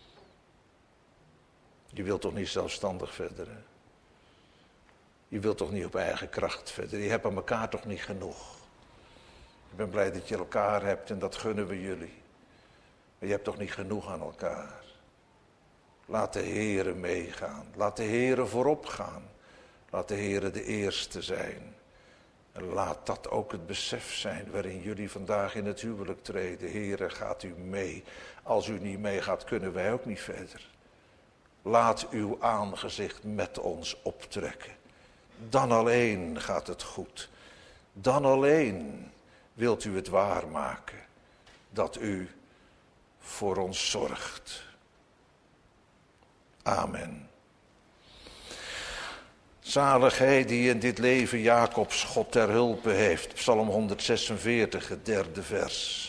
Je wilt toch niet zelfstandig verder, hè? Je wilt toch niet op eigen kracht verder. Je hebt aan elkaar toch niet genoeg. Ik ben blij dat je elkaar hebt en dat gunnen we jullie. Maar je hebt toch niet genoeg aan elkaar. Laat de Heere meegaan. Laat de Heere voorop gaan. Laat de Heere de eerste zijn. En laat dat ook het besef zijn waarin jullie vandaag in het huwelijk treden. Heere, gaat u mee. Als u niet meegaat, kunnen wij ook niet verder. Laat uw aangezicht met ons optrekken. Dan alleen gaat het goed. Dan alleen wilt u het waarmaken dat u voor ons zorgt. Amen. Zalig hij die in dit leven Jacobs God ter hulpe heeft. Psalm honderdzesenveertig, het derde vers.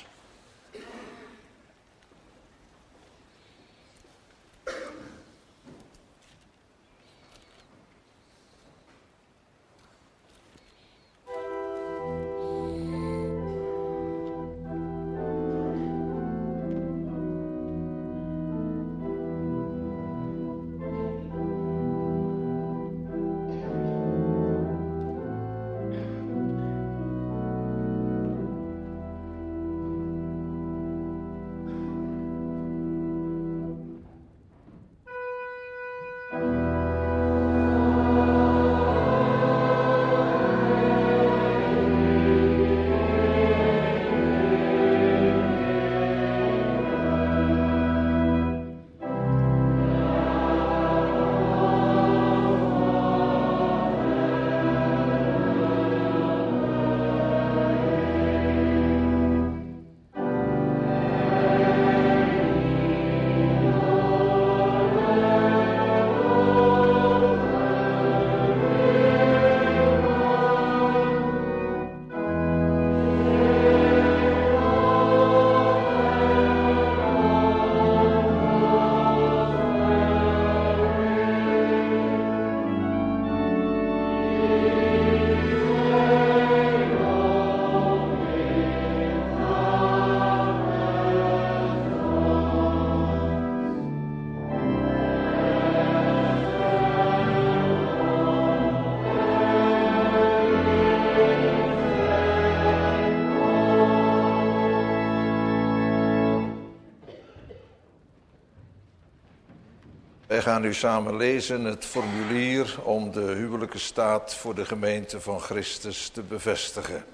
Wij gaan nu samen lezen het formulier om de huwelijke staat voor de gemeente van Christus te bevestigen.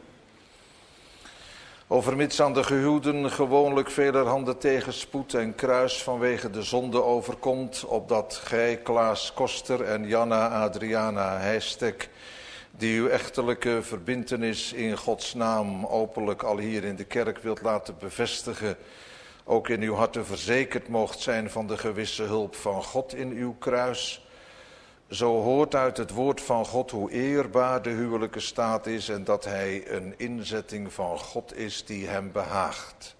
Overmits aan de gehuwden gewoonlijk velerhande tegenspoed en kruis vanwege de zonde overkomt, opdat gij, Klaas Koster en Janna Adriana Heijstek, die uw echtelijke verbintenis in Gods naam openlijk al hier in de kerk wilt laten bevestigen, ook in uw harten verzekerd moogt zijn van de gewisse hulp van God in uw kruis. Zo hoort uit het woord van God hoe eerbaar de huwelijke staat is en dat hij een inzetting van God is die hem behaagt.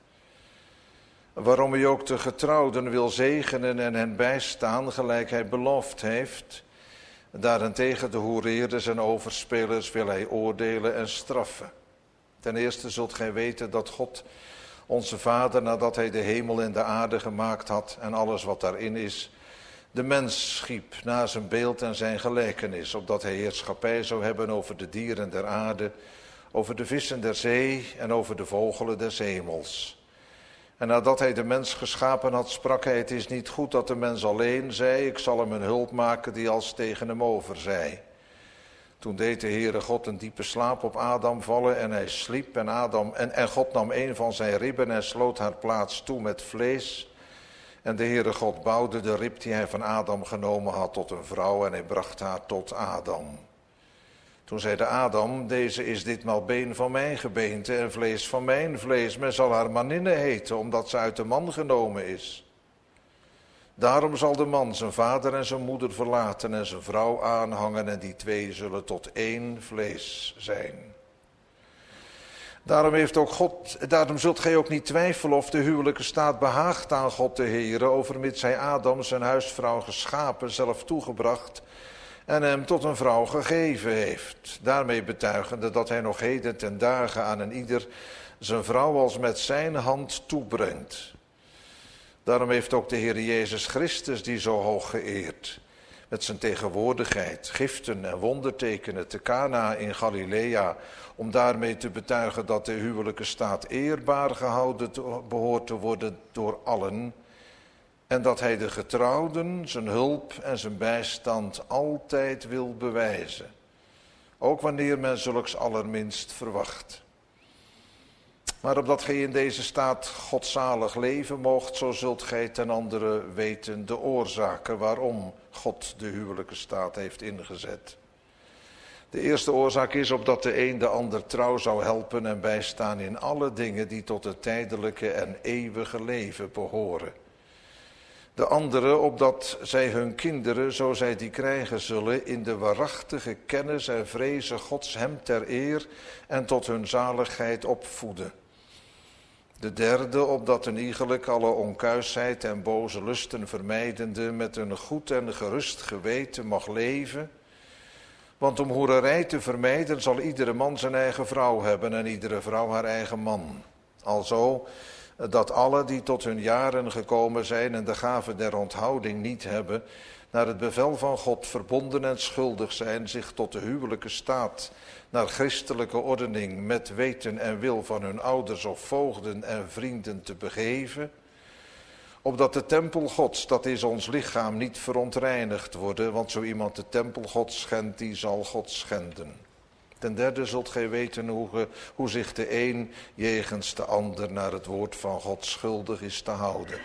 Waarom hij ook de getrouwden wil zegenen en hen bijstaan, gelijk hij beloofd heeft. Daarentegen de hoereerders en overspelers wil hij oordelen en straffen. Ten eerste zult gij weten dat God, onze Vader, nadat hij de hemel en de aarde gemaakt had en alles wat daarin is, de mens schiep naar zijn beeld en zijn gelijkenis, opdat hij heerschappij zou hebben over de dieren der aarde, over de vissen der zee en over de vogelen des hemels. En nadat hij de mens geschapen had, sprak hij: het is niet goed dat de mens alleen zij, ik zal hem een hulp maken die als tegen hem overzij. Toen deed de Heere God een diepe slaap op Adam vallen en hij sliep en, Adam, en, en God nam een van zijn ribben en sloot haar plaats toe met vlees. En de Heere God bouwde de rib die hij van Adam genomen had tot een vrouw en hij bracht haar tot Adam. Toen zeide Adam: deze is ditmaal been van mijn gebeente en vlees van mijn vlees. Men zal haar maninne heten, omdat ze uit de man genomen is. Daarom zal de man zijn vader en zijn moeder verlaten en zijn vrouw aanhangen en die twee zullen tot één vlees zijn. Daarom, heeft ook God, daarom zult gij ook niet twijfelen of de huwelijke staat behaagt aan God de Heere, overmits hij Adam zijn huisvrouw geschapen, zelf toegebracht en hem tot een vrouw gegeven heeft. Daarmee betuigende dat hij nog heden ten dagen aan een ieder zijn vrouw als met zijn hand toebrengt. Daarom heeft ook de Heer Jezus Christus die zo hoog geëerd, met zijn tegenwoordigheid, giften en wondertekenen te Kana in Galilea, om daarmee te betuigen dat de huwelijke staat eerbaar gehouden behoort te worden door allen, en dat hij de getrouwden zijn hulp en zijn bijstand altijd wil bewijzen, ook wanneer men zulks allerminst verwacht. Maar opdat gij in deze staat godzalig leven moogt, zo zult gij ten andere weten de oorzaken waarom God de huwelijke staat heeft ingezet. De eerste oorzaak is opdat de een de ander trouw zou helpen en bijstaan in alle dingen die tot het tijdelijke en eeuwige leven behoren. De andere opdat zij hun kinderen, zo zij die krijgen zullen, in de waarachtige kennis en vrezen Gods hem ter eer en tot hun zaligheid opvoeden. De derde, opdat een iegelijk alle onkuisheid en boze lusten vermijdende met een goed en gerust geweten mag leven. Want om hoererij te vermijden zal iedere man zijn eigen vrouw hebben en iedere vrouw haar eigen man. Alzo dat alle die tot hun jaren gekomen zijn en de gave der onthouding niet hebben, naar het bevel van God verbonden en schuldig zijn, zich tot de huwelijke staat, naar christelijke ordening, met weten en wil van hun ouders of voogden en vrienden te begeven, opdat de tempel Gods, dat is ons lichaam, niet verontreinigd worden, want zo iemand de tempel Gods schendt, die zal God schenden. Ten derde zult gij weten hoe, ge, hoe zich de een jegens de ander naar het woord van God schuldig is te houden.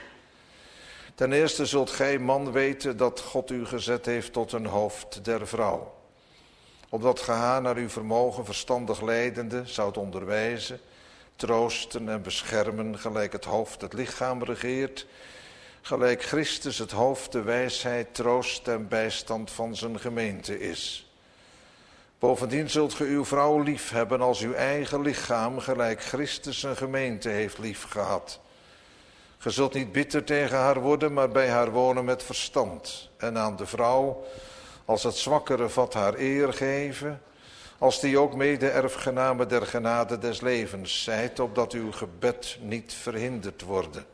Ten eerste zult gij, man, weten dat God u gezet heeft tot een hoofd der vrouw. Opdat ge haar naar uw vermogen verstandig leidende zoudt onderwijzen, troosten en beschermen, gelijk het hoofd het lichaam regeert, gelijk Christus het hoofd de wijsheid, troost en bijstand van zijn gemeente is. Bovendien zult ge uw vrouw lief hebben als uw eigen lichaam, gelijk Christus zijn gemeente heeft lief gehad. Ge zult niet bitter tegen haar worden, maar bij haar wonen met verstand. En aan de vrouw, als het zwakkere vat, haar eer geven, als die ook mede erfgename der genade des levens zijt, opdat uw gebed niet verhinderd worden.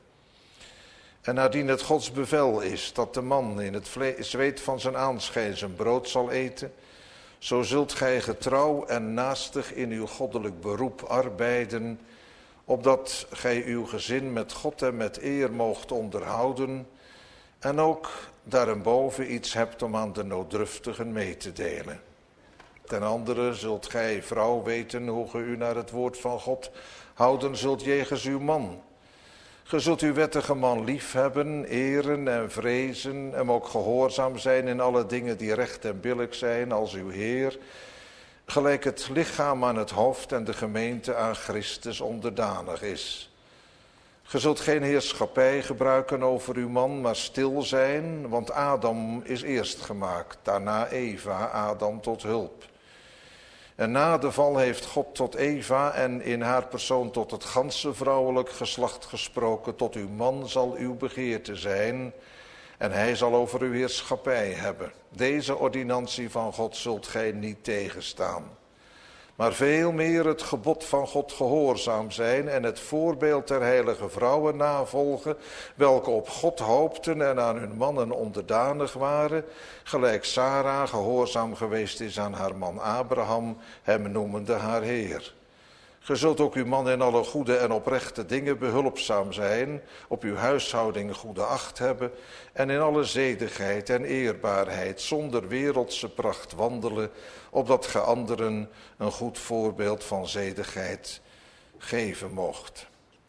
En nadien het Gods bevel is dat de man in het zweet van zijn aanschijn zijn brood zal eten, zo zult gij getrouw en naastig in uw goddelijk beroep arbeiden, opdat gij uw gezin met God en met eer moogt onderhouden En ook daarboven iets hebt om aan de nooddruftigen mee te delen. Ten andere zult gij, vrouw, weten hoe ge u naar het woord van God houden zult jegens uw man. Ge zult uw wettige man lief hebben, eren en vrezen, hem ook gehoorzaam zijn in alle dingen die recht en billijk zijn als uw Heer, gelijk het lichaam aan het hoofd en de gemeente aan Christus onderdanig is. Ge zult geen heerschappij gebruiken over uw man, maar stil zijn, want Adam is eerst gemaakt, daarna Eva, Adam tot hulp. En na de val heeft God tot Eva en in haar persoon tot het ganse vrouwelijk geslacht gesproken. Tot uw man zal uw begeerte zijn en hij zal over uw heerschappij hebben. Deze ordinantie van God zult gij niet tegenstaan. Maar veel meer het gebod van God gehoorzaam zijn en het voorbeeld der heilige vrouwen navolgen, welke op God hoopten en aan hun mannen onderdanig waren, gelijk Sara gehoorzaam geweest is aan haar man Abraham, hem noemende haar Heer. Ge zult ook uw man in alle goede en oprechte dingen behulpzaam zijn, op uw huishouding goede acht hebben en in alle zedigheid en eerbaarheid zonder wereldse pracht wandelen, opdat ge anderen een goed voorbeeld van zedigheid geven mocht.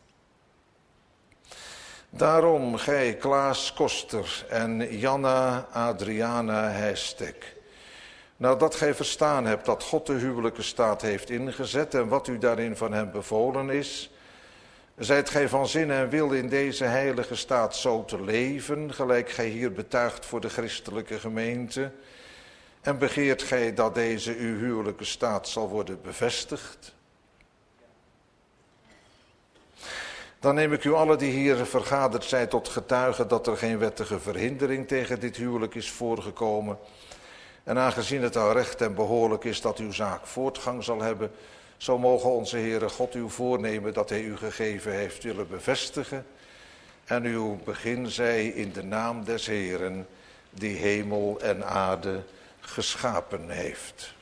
Daarom gij, Klaas Koster en Janna Adriana Heijstek, nadat gij verstaan hebt dat God de huwelijke staat heeft ingezet en wat u daarin van hem bevolen is, zijt gij van zin en wil in deze heilige staat zo te leven, gelijk gij hier betuigt voor de christelijke gemeente, en begeert gij dat deze uw huwelijke staat zal worden bevestigd? Dan neem ik u allen die hier vergaderd zijn tot getuige dat er geen wettige verhindering tegen dit huwelijk is voorgekomen. En aangezien het al recht en behoorlijk is dat uw zaak voortgang zal hebben, zo mogen onze Heere God uw voornemen dat hij u gegeven heeft willen bevestigen. En uw begin zij in de naam des Heeren, die hemel en aarde geschapen heeft.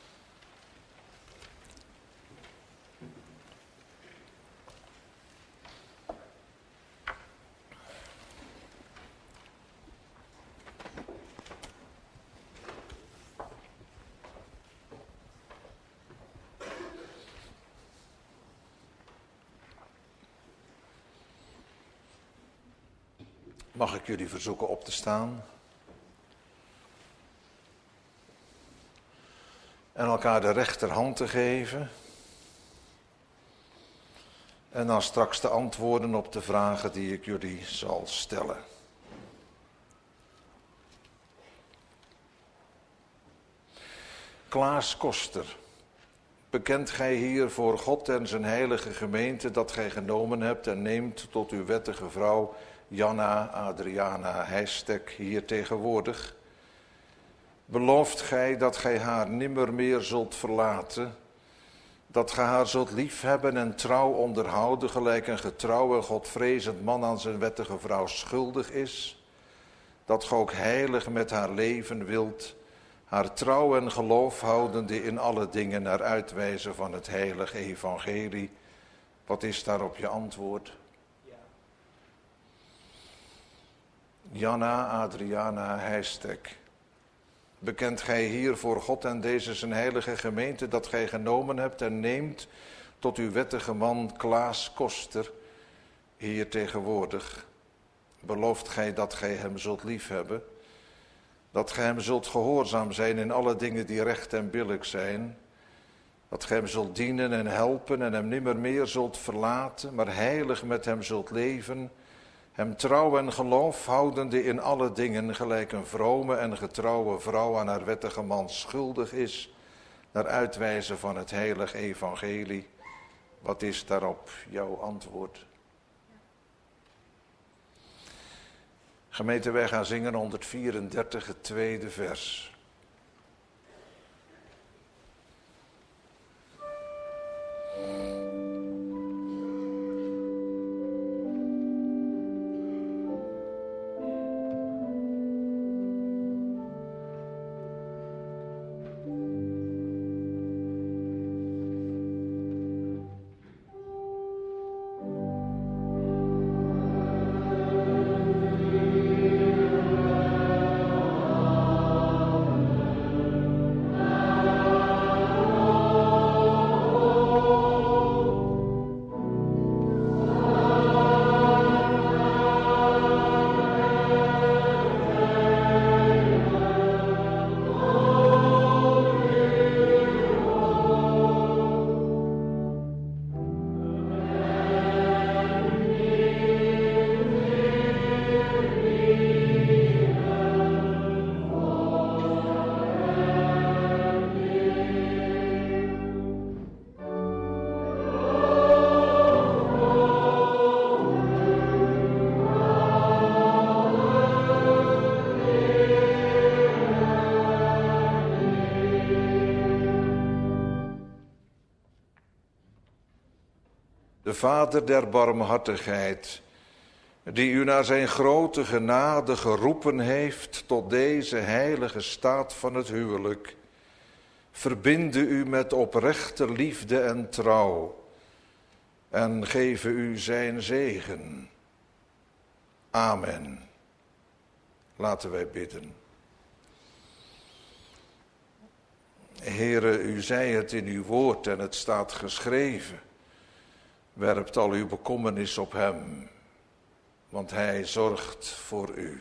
Mag ik jullie verzoeken op te staan? En elkaar de rechterhand te geven. En dan straks de antwoorden op de vragen die ik jullie zal stellen. Klaas Koster, bekent gij hier voor God en zijn heilige gemeente dat gij genomen hebt en neemt tot uw wettige vrouw Janna Adriana Heijstek hier tegenwoordig? Belooft gij dat gij haar nimmer meer zult verlaten, dat gij haar zult liefhebben en trouw onderhouden, gelijk een getrouw en godvrezend man aan zijn wettige vrouw schuldig is, dat gij ook heilig met haar leven wilt, haar trouw en geloof houdende in alle dingen naar uitwijzen van het heilige evangelie? Wat is daarop je antwoord? Janna Adriana Heijstek, bekent gij hier voor God en deze zijn heilige gemeente dat gij genomen hebt en neemt tot uw wettige man Klaas Koster hier tegenwoordig? Belooft gij dat gij hem zult liefhebben, dat gij hem zult gehoorzaam zijn in alle dingen die recht en billijk zijn, dat gij hem zult dienen en helpen en hem nimmer meer zult verlaten, maar heilig met hem zult leven, hem trouw en geloof houdende in alle dingen, gelijk een vrome en getrouwe vrouw aan haar wettige man schuldig is, naar uitwijzen van het heilige evangelie? Wat is daarop jouw antwoord? Gemeente, wij gaan zingen honderdvierendertig, het tweede vers. Vader der barmhartigheid, die u naar zijn grote genade geroepen heeft tot deze heilige staat van het huwelijk, verbinde u met oprechte liefde en trouw en geven u zijn zegen. Amen. Laten wij bidden. Heere, u zei het in uw woord en het staat geschreven. Werpt al uw bekommernis op hem, want hij zorgt voor u.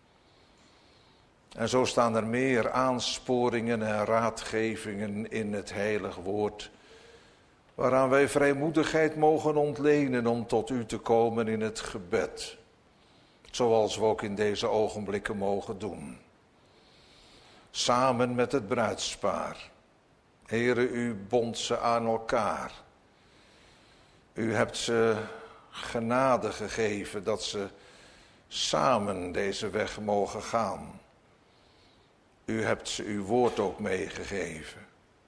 En zo staan er meer aansporingen en raadgevingen in het heilig woord, waaraan wij vrijmoedigheid mogen ontlenen om tot u te komen in het gebed, zoals we ook in deze ogenblikken mogen doen. Samen met het bruidspaar. Heere, u bondt ze aan elkaar. U hebt ze genade gegeven dat ze samen deze weg mogen gaan. U hebt ze uw woord ook meegegeven.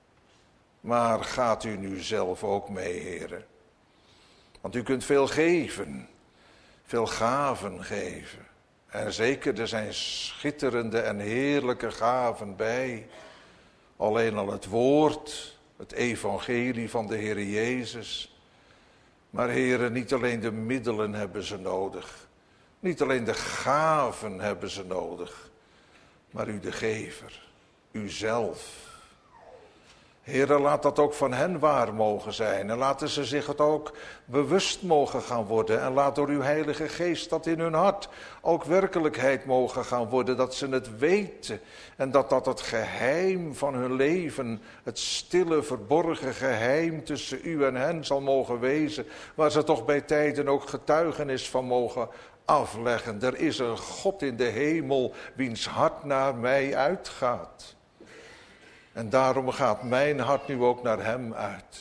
Maar gaat u nu zelf ook mee, Heere? Want u kunt veel geven, veel gaven geven. En zeker, er zijn schitterende en heerlijke gaven bij. Alleen al het woord, het evangelie van de Heer Jezus. Maar Heere, niet alleen de middelen hebben ze nodig. Niet alleen de gaven hebben ze nodig. Maar u de gever, u zelf. Heere, laat dat ook van hen waar mogen zijn. En laten ze zich het ook bewust mogen gaan worden. En laat door uw Heilige Geest dat in hun hart ook werkelijkheid mogen gaan worden. Dat ze het weten. En dat dat het geheim van hun leven, het stille verborgen geheim tussen u en hen zal mogen wezen. Waar ze toch bij tijden ook getuigenis van mogen afleggen. Er is een God in de hemel wiens hart naar mij uitgaat. En daarom gaat mijn hart nu ook naar hem uit.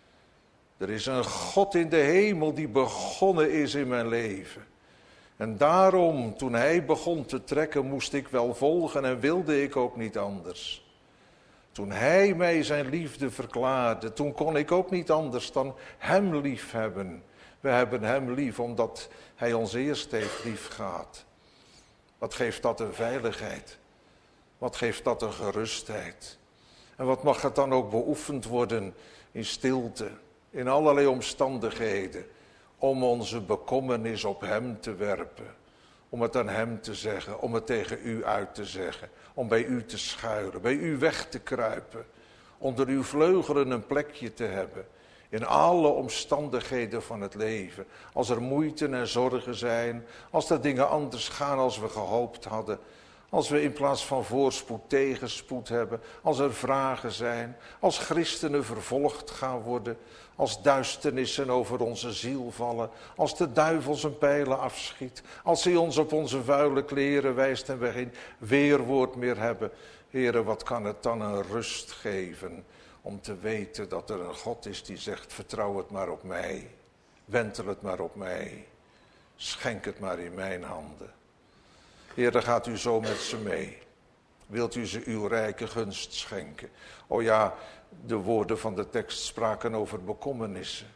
Er is een God in de hemel die begonnen is in mijn leven. En daarom, toen hij begon te trekken, moest ik wel volgen en wilde ik ook niet anders. Toen hij mij zijn liefde verklaarde, toen kon ik ook niet anders dan hem lief hebben. We hebben hem lief omdat hij ons eerst heeft lief gehad. Wat geeft dat een veiligheid? Wat geeft dat een gerustheid? En wat mag het dan ook beoefend worden in stilte, in allerlei omstandigheden, om onze bekommernis op hem te werpen, om het aan hem te zeggen, om het tegen u uit te zeggen, om bij u te schuilen, bij u weg te kruipen, onder uw vleugelen een plekje te hebben, in alle omstandigheden van het leven. Als er moeite en zorgen zijn, als er dingen anders gaan als we gehoopt hadden, als we in plaats van voorspoed tegenspoed hebben, als er vragen zijn, als christenen vervolgd gaan worden, als duisternissen over onze ziel vallen, als de duivel zijn pijlen afschiet, als hij ons op onze vuile kleren wijst en we geen weerwoord meer hebben. Heere, wat kan het dan een rust geven om te weten dat er een God is die zegt, vertrouw het maar op mij, wentel het maar op mij, schenk het maar in mijn handen. Heer, dan gaat u zo met ze mee. Wilt u ze uw rijke gunst schenken? O ja, de woorden van de tekst spraken over bekommernissen.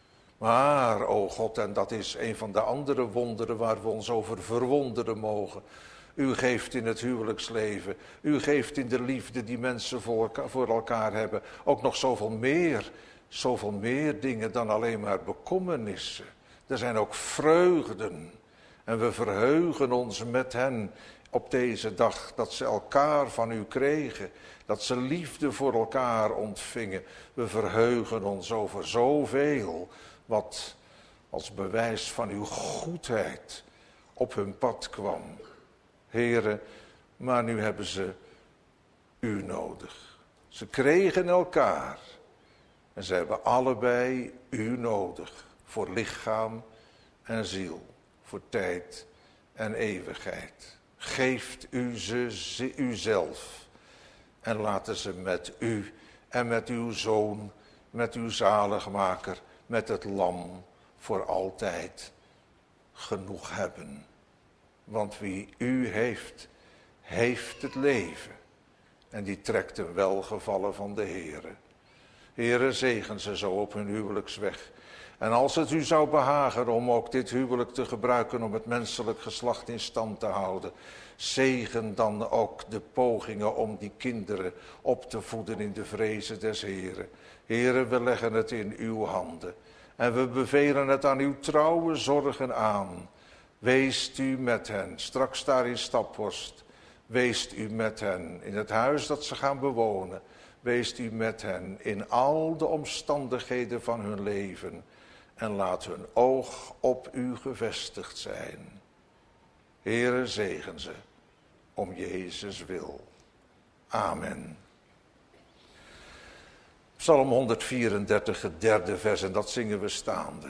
Maar, o God, en dat is een van de andere wonderen waar we ons over verwonderen mogen. U geeft in het huwelijksleven, u geeft in de liefde die mensen voor elkaar, voor elkaar hebben, ook nog zoveel meer, zoveel meer dingen dan alleen maar bekommernissen. Er zijn ook vreugden. En we verheugen ons met hen op deze dag dat ze elkaar van u kregen. Dat ze liefde voor elkaar ontvingen. We verheugen ons over zoveel wat als bewijs van uw goedheid op hun pad kwam. Here, maar nu hebben ze u nodig. Ze kregen elkaar en ze hebben allebei u nodig voor lichaam en ziel. Voor tijd en eeuwigheid. Geeft u ze uzelf. En laten ze met u en met uw Zoon, met uw zaligmaker, met het lam voor altijd genoeg hebben. Want wie u heeft, heeft het leven. En die trekt een welgevallen van de Heere. Heere, zegen ze zo op hun huwelijksweg. En als het u zou behagen om ook dit huwelijk te gebruiken om het menselijk geslacht in stand te houden, zegen dan ook de pogingen om die kinderen op te voeden in de vrezen des Heren. Heren, we leggen het in uw handen en we bevelen het aan uw trouwe zorgen aan. Weest u met hen, straks daar in Staphorst. Weest u met hen in het huis dat ze gaan bewonen. Weest u met hen in al de omstandigheden van hun leven. En laat hun oog op u gevestigd zijn. Heere, zegen ze, om Jezus wil. Amen. Psalm honderdvierendertig, het derde vers, en dat zingen we staande.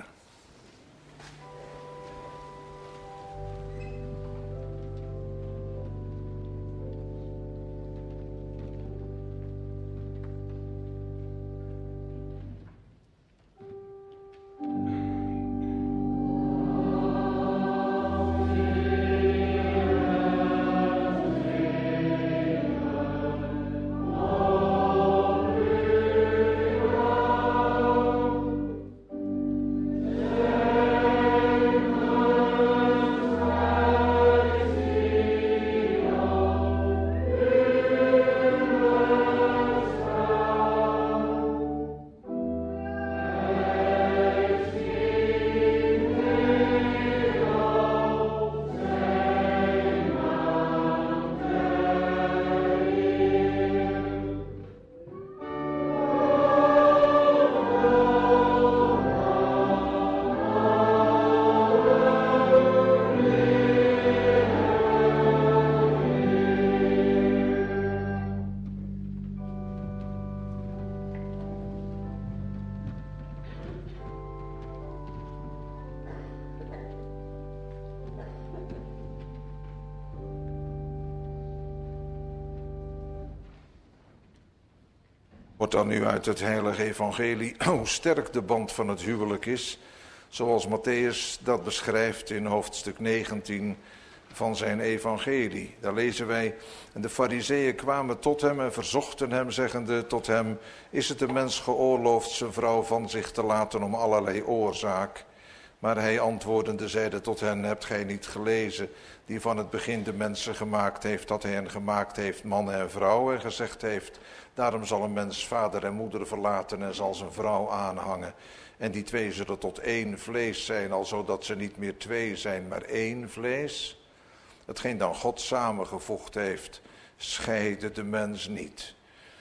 Wordt dan nu uit het heilige evangelie hoe sterk de band van het huwelijk is, zoals Matthäus dat beschrijft in hoofdstuk negentien van zijn evangelie. Daar lezen wij: en de farizeeën kwamen tot hem en verzochten hem, zeggende tot hem: is het een mens geoorloofd zijn vrouw van zich te laten om allerlei oorzaak? Maar hij antwoordende zeide tot hen: hebt gij niet gelezen, die van het begin de mensen gemaakt heeft, dat hij hen gemaakt heeft, man en vrouw, en gezegd heeft: daarom zal een mens vader en moeder verlaten en zal zijn vrouw aanhangen. En die twee zullen tot één vlees zijn, alzo dat ze niet meer twee zijn, maar één vlees. Hetgeen dan God samengevoegd heeft, scheide de mens niet.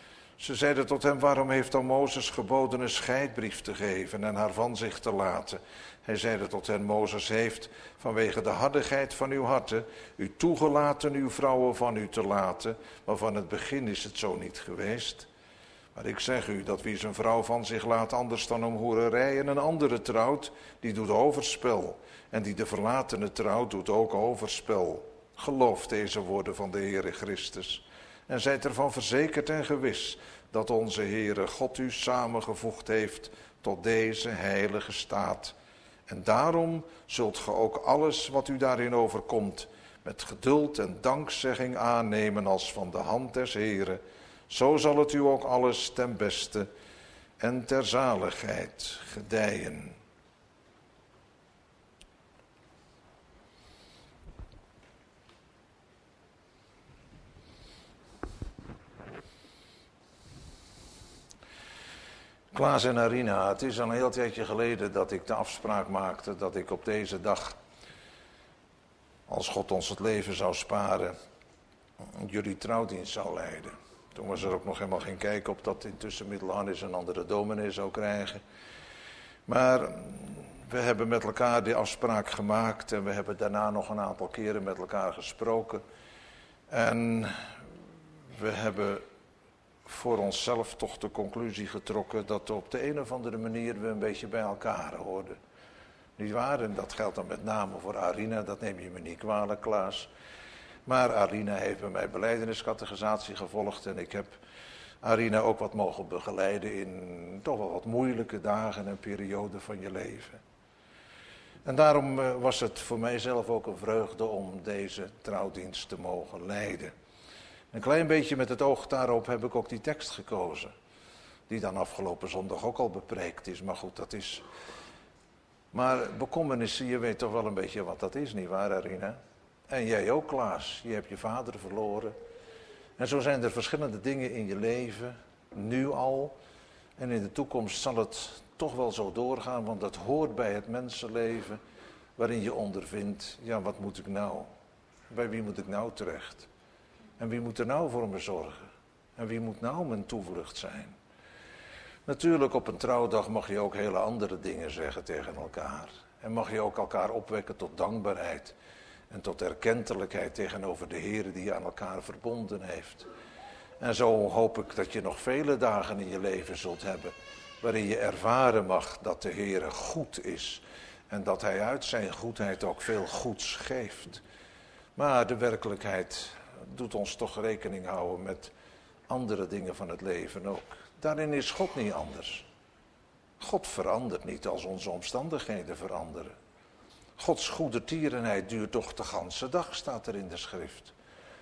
Ze zeiden tot hem: waarom heeft dan Mozes geboden een scheidbrief te geven en haar van zich te laten? Hij zeide tot hen: Mozes heeft vanwege de hardigheid van uw harten u toegelaten uw vrouwen van u te laten, maar van het begin is het zo niet geweest. Maar ik zeg u dat wie zijn vrouw van zich laat, anders dan om hoererij en een andere trouwt, die doet overspel. En die de verlatene trouwt, doet ook overspel. Geloof deze woorden van de Heere Christus. En zijt ervan verzekerd en gewis dat onze Heere God u samengevoegd heeft tot deze heilige staat. En daarom zult ge ook alles wat u daarin overkomt met geduld en dankzegging aannemen als van de hand des Heeren. Zo zal het u ook alles ten beste en ter zaligheid gedijen. Klaas en Arina, het is al een heel tijdje geleden dat ik de afspraak maakte dat ik op deze dag, als God ons het leven zou sparen, jullie trouwdienst zou leiden. Toen was er ook nog helemaal geen kijk op dat intussen Middelharnis een andere dominee zou krijgen. Maar we hebben met elkaar die afspraak gemaakt en we hebben daarna nog een aantal keren met elkaar gesproken. En we hebben voor onszelf toch de conclusie getrokken dat op de een of andere manier we een beetje bij elkaar hoorden. Niet waar? En dat geldt dan met name voor Arina, dat neem je me niet kwalijk, Klaas. Maar Arina heeft bij mij belijdeniscatechisatie gevolgd en ik heb Arina ook wat mogen begeleiden in toch wel wat moeilijke dagen en perioden van je leven. En daarom was het voor mijzelf ook een vreugde om deze trouwdienst te mogen leiden. Een klein beetje met het oog daarop heb ik ook die tekst gekozen, die dan afgelopen zondag ook al bepreekt is. Maar goed, dat is Maar bekommernissen, je weet toch wel een beetje wat dat is, nietwaar, Arina? En jij ook, Klaas. Je hebt je vader verloren. En zo zijn er verschillende dingen in je leven, nu al. En in de toekomst zal het toch wel zo doorgaan, want dat hoort bij het mensenleven, waarin je ondervindt, ja, wat moet ik nou? Bij wie moet ik nou terecht? En wie moet er nou voor me zorgen? En wie moet nou mijn toevlucht zijn? Natuurlijk, op een trouwdag mag je ook hele andere dingen zeggen tegen elkaar. En mag je ook elkaar opwekken tot dankbaarheid. En tot erkentelijkheid tegenover de Heer die je aan elkaar verbonden heeft. En zo hoop ik dat je nog vele dagen in je leven zult hebben, waarin je ervaren mag dat de Heer goed is. En dat Hij uit zijn goedheid ook veel goeds geeft. Maar de werkelijkheid doet ons toch rekening houden met andere dingen van het leven ook. Daarin is God niet anders. God verandert niet als onze omstandigheden veranderen. Gods goedertierenheid duurt toch de ganse dag, staat er in de schrift.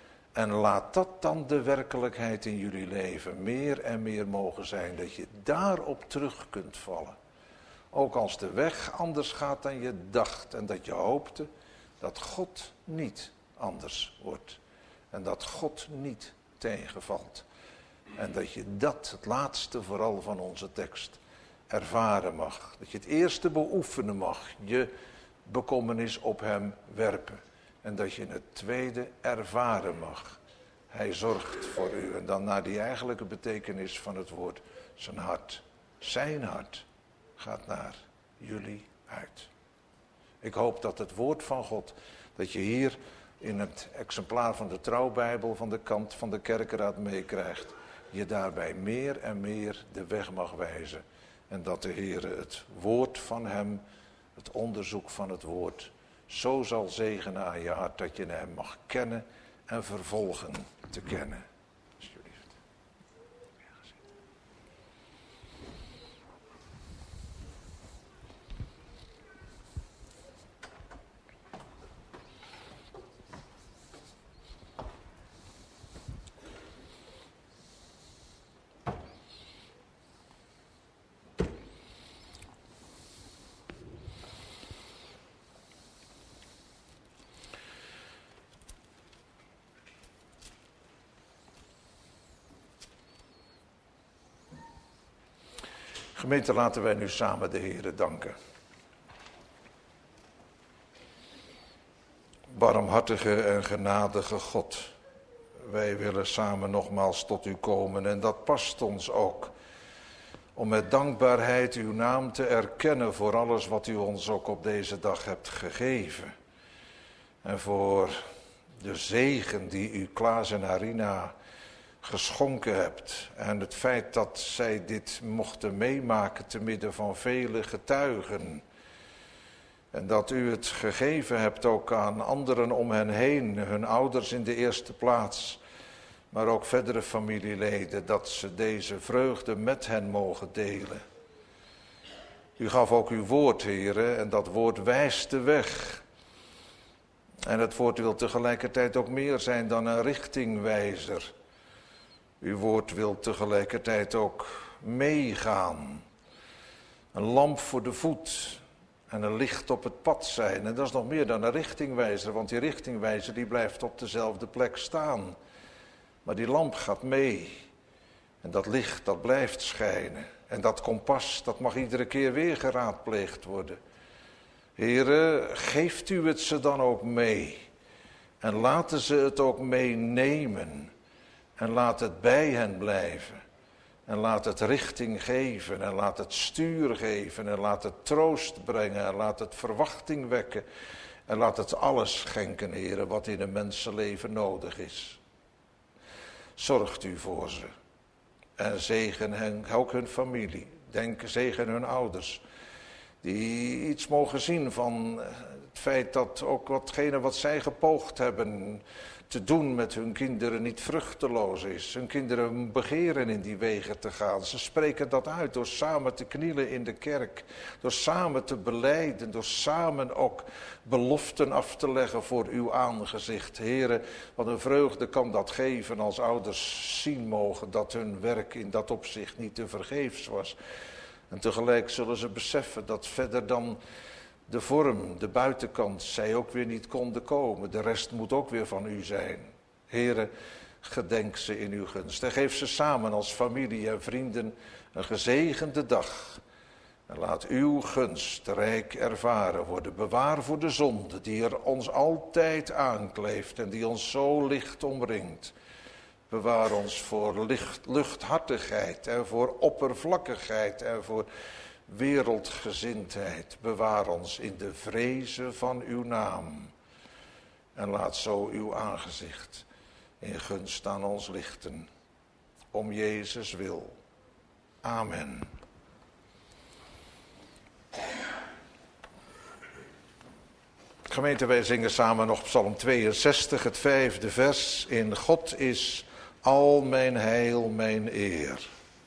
En laat dat dan de werkelijkheid in jullie leven meer en meer mogen zijn, dat je daarop terug kunt vallen. Ook als de weg anders gaat dan je dacht en dat je hoopte, dat God niet anders wordt. En dat God niet tegenvalt. En dat je dat, het laatste vooral van onze tekst, ervaren mag. Dat je het eerste beoefenen mag, je bekommernis op hem werpen. En dat je het tweede ervaren mag. Hij zorgt voor u. En dan naar die eigenlijke betekenis van het woord, zijn hart. Zijn hart gaat naar jullie uit. Ik hoop dat het woord van God, dat je hier in het exemplaar van de Trouwbijbel van de kant van de kerkenraad meekrijgt, je daarbij meer en meer de weg mag wijzen. En dat de Heer het woord van hem, het onderzoek van het woord, zo zal zegenen aan je hart dat je hem mag kennen en vervolgen te kennen. Alsjeblieft. Gemeente, laten wij nu samen de Heere danken. Barmhartige en genadige God, wij willen samen nogmaals tot u komen en dat past ons ook. Om met dankbaarheid uw naam te erkennen voor alles wat u ons ook op deze dag hebt gegeven. En voor de zegen die u Klaas en Arina geschonken hebt. En het feit dat zij dit mochten meemaken te midden van vele getuigen. En dat u het gegeven hebt ook aan anderen om hen heen, hun ouders in de eerste plaats. Maar ook verdere familieleden, dat ze deze vreugde met hen mogen delen. U gaf ook uw woord, Heere, en dat woord wijst de weg. En het woord wil tegelijkertijd ook meer zijn dan een richtingwijzer. Uw woord wil tegelijkertijd ook meegaan. Een lamp voor de voet en een licht op het pad zijn. En dat is nog meer dan een richtingwijzer, want die richtingwijzer die blijft op dezelfde plek staan. Maar die lamp gaat mee. En dat licht dat blijft schijnen. En dat kompas dat mag iedere keer weer geraadpleegd worden. Here, geeft u het ze dan ook mee. En laten ze het ook meenemen. En laat het bij hen blijven. En laat het richting geven. En laat het stuur geven. En laat het troost brengen. En laat het verwachting wekken. En laat het alles schenken, Heere, wat in een mensenleven nodig is. Zorgt u voor ze. En zegen hen, ook hun familie. Denk, zegen hun ouders. Die iets mogen zien van het feit dat ook watgene wat zij gepoogd hebben te doen met hun kinderen niet vruchteloos is. Hun kinderen begeren in die wegen te gaan. Ze spreken dat uit door samen te knielen in de kerk. Door samen te belijden. Door samen ook beloften af te leggen voor uw aangezicht. Here, wat een vreugde kan dat geven als ouders zien mogen dat hun werk in dat opzicht niet te vergeefs was. En tegelijk zullen ze beseffen dat verder dan de vorm, de buitenkant, zij ook weer niet konden komen. De rest moet ook weer van u zijn. Heere, gedenk ze in uw gunst. En geef ze samen als familie en vrienden een gezegende dag. En laat uw gunst rijk ervaren worden. Bewaar voor de zonde die er ons altijd aankleeft en die ons zo licht omringt. Bewaar ons voor licht, luchthartigheid en voor oppervlakkigheid en voor wereldgezindheid. Bewaar ons in de vrezen van uw naam. En laat zo uw aangezicht in gunst aan ons lichten. Om Jezus wil. Amen. Gemeente, wij zingen samen nog Psalm tweeënzestig, het vijfde vers. In God is al mijn heil, mijn eer.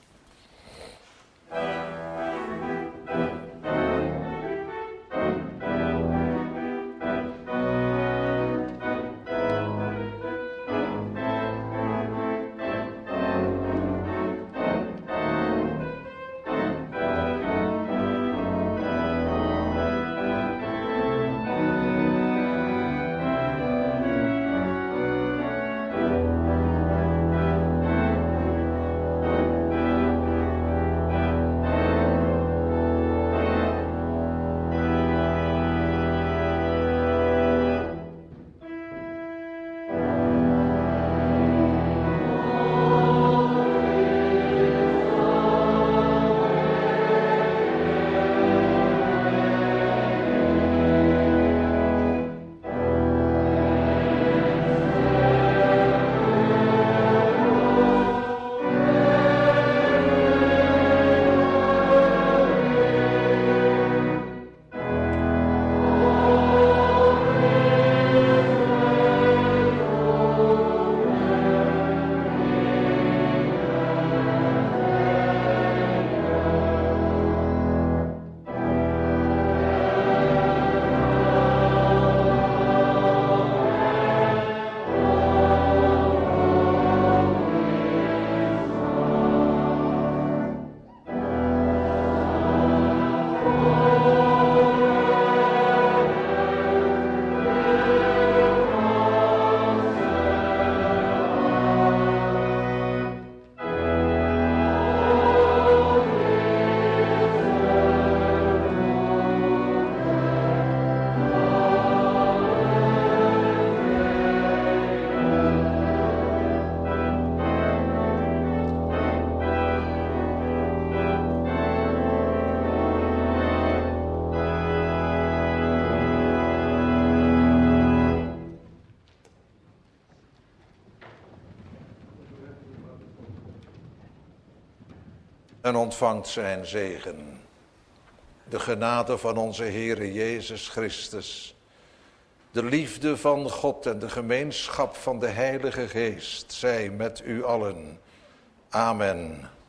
En ontvangt zijn zegen. De genade van onze Heere Jezus Christus, de liefde van God en de gemeenschap van de Heilige Geest zij met u allen. Amen.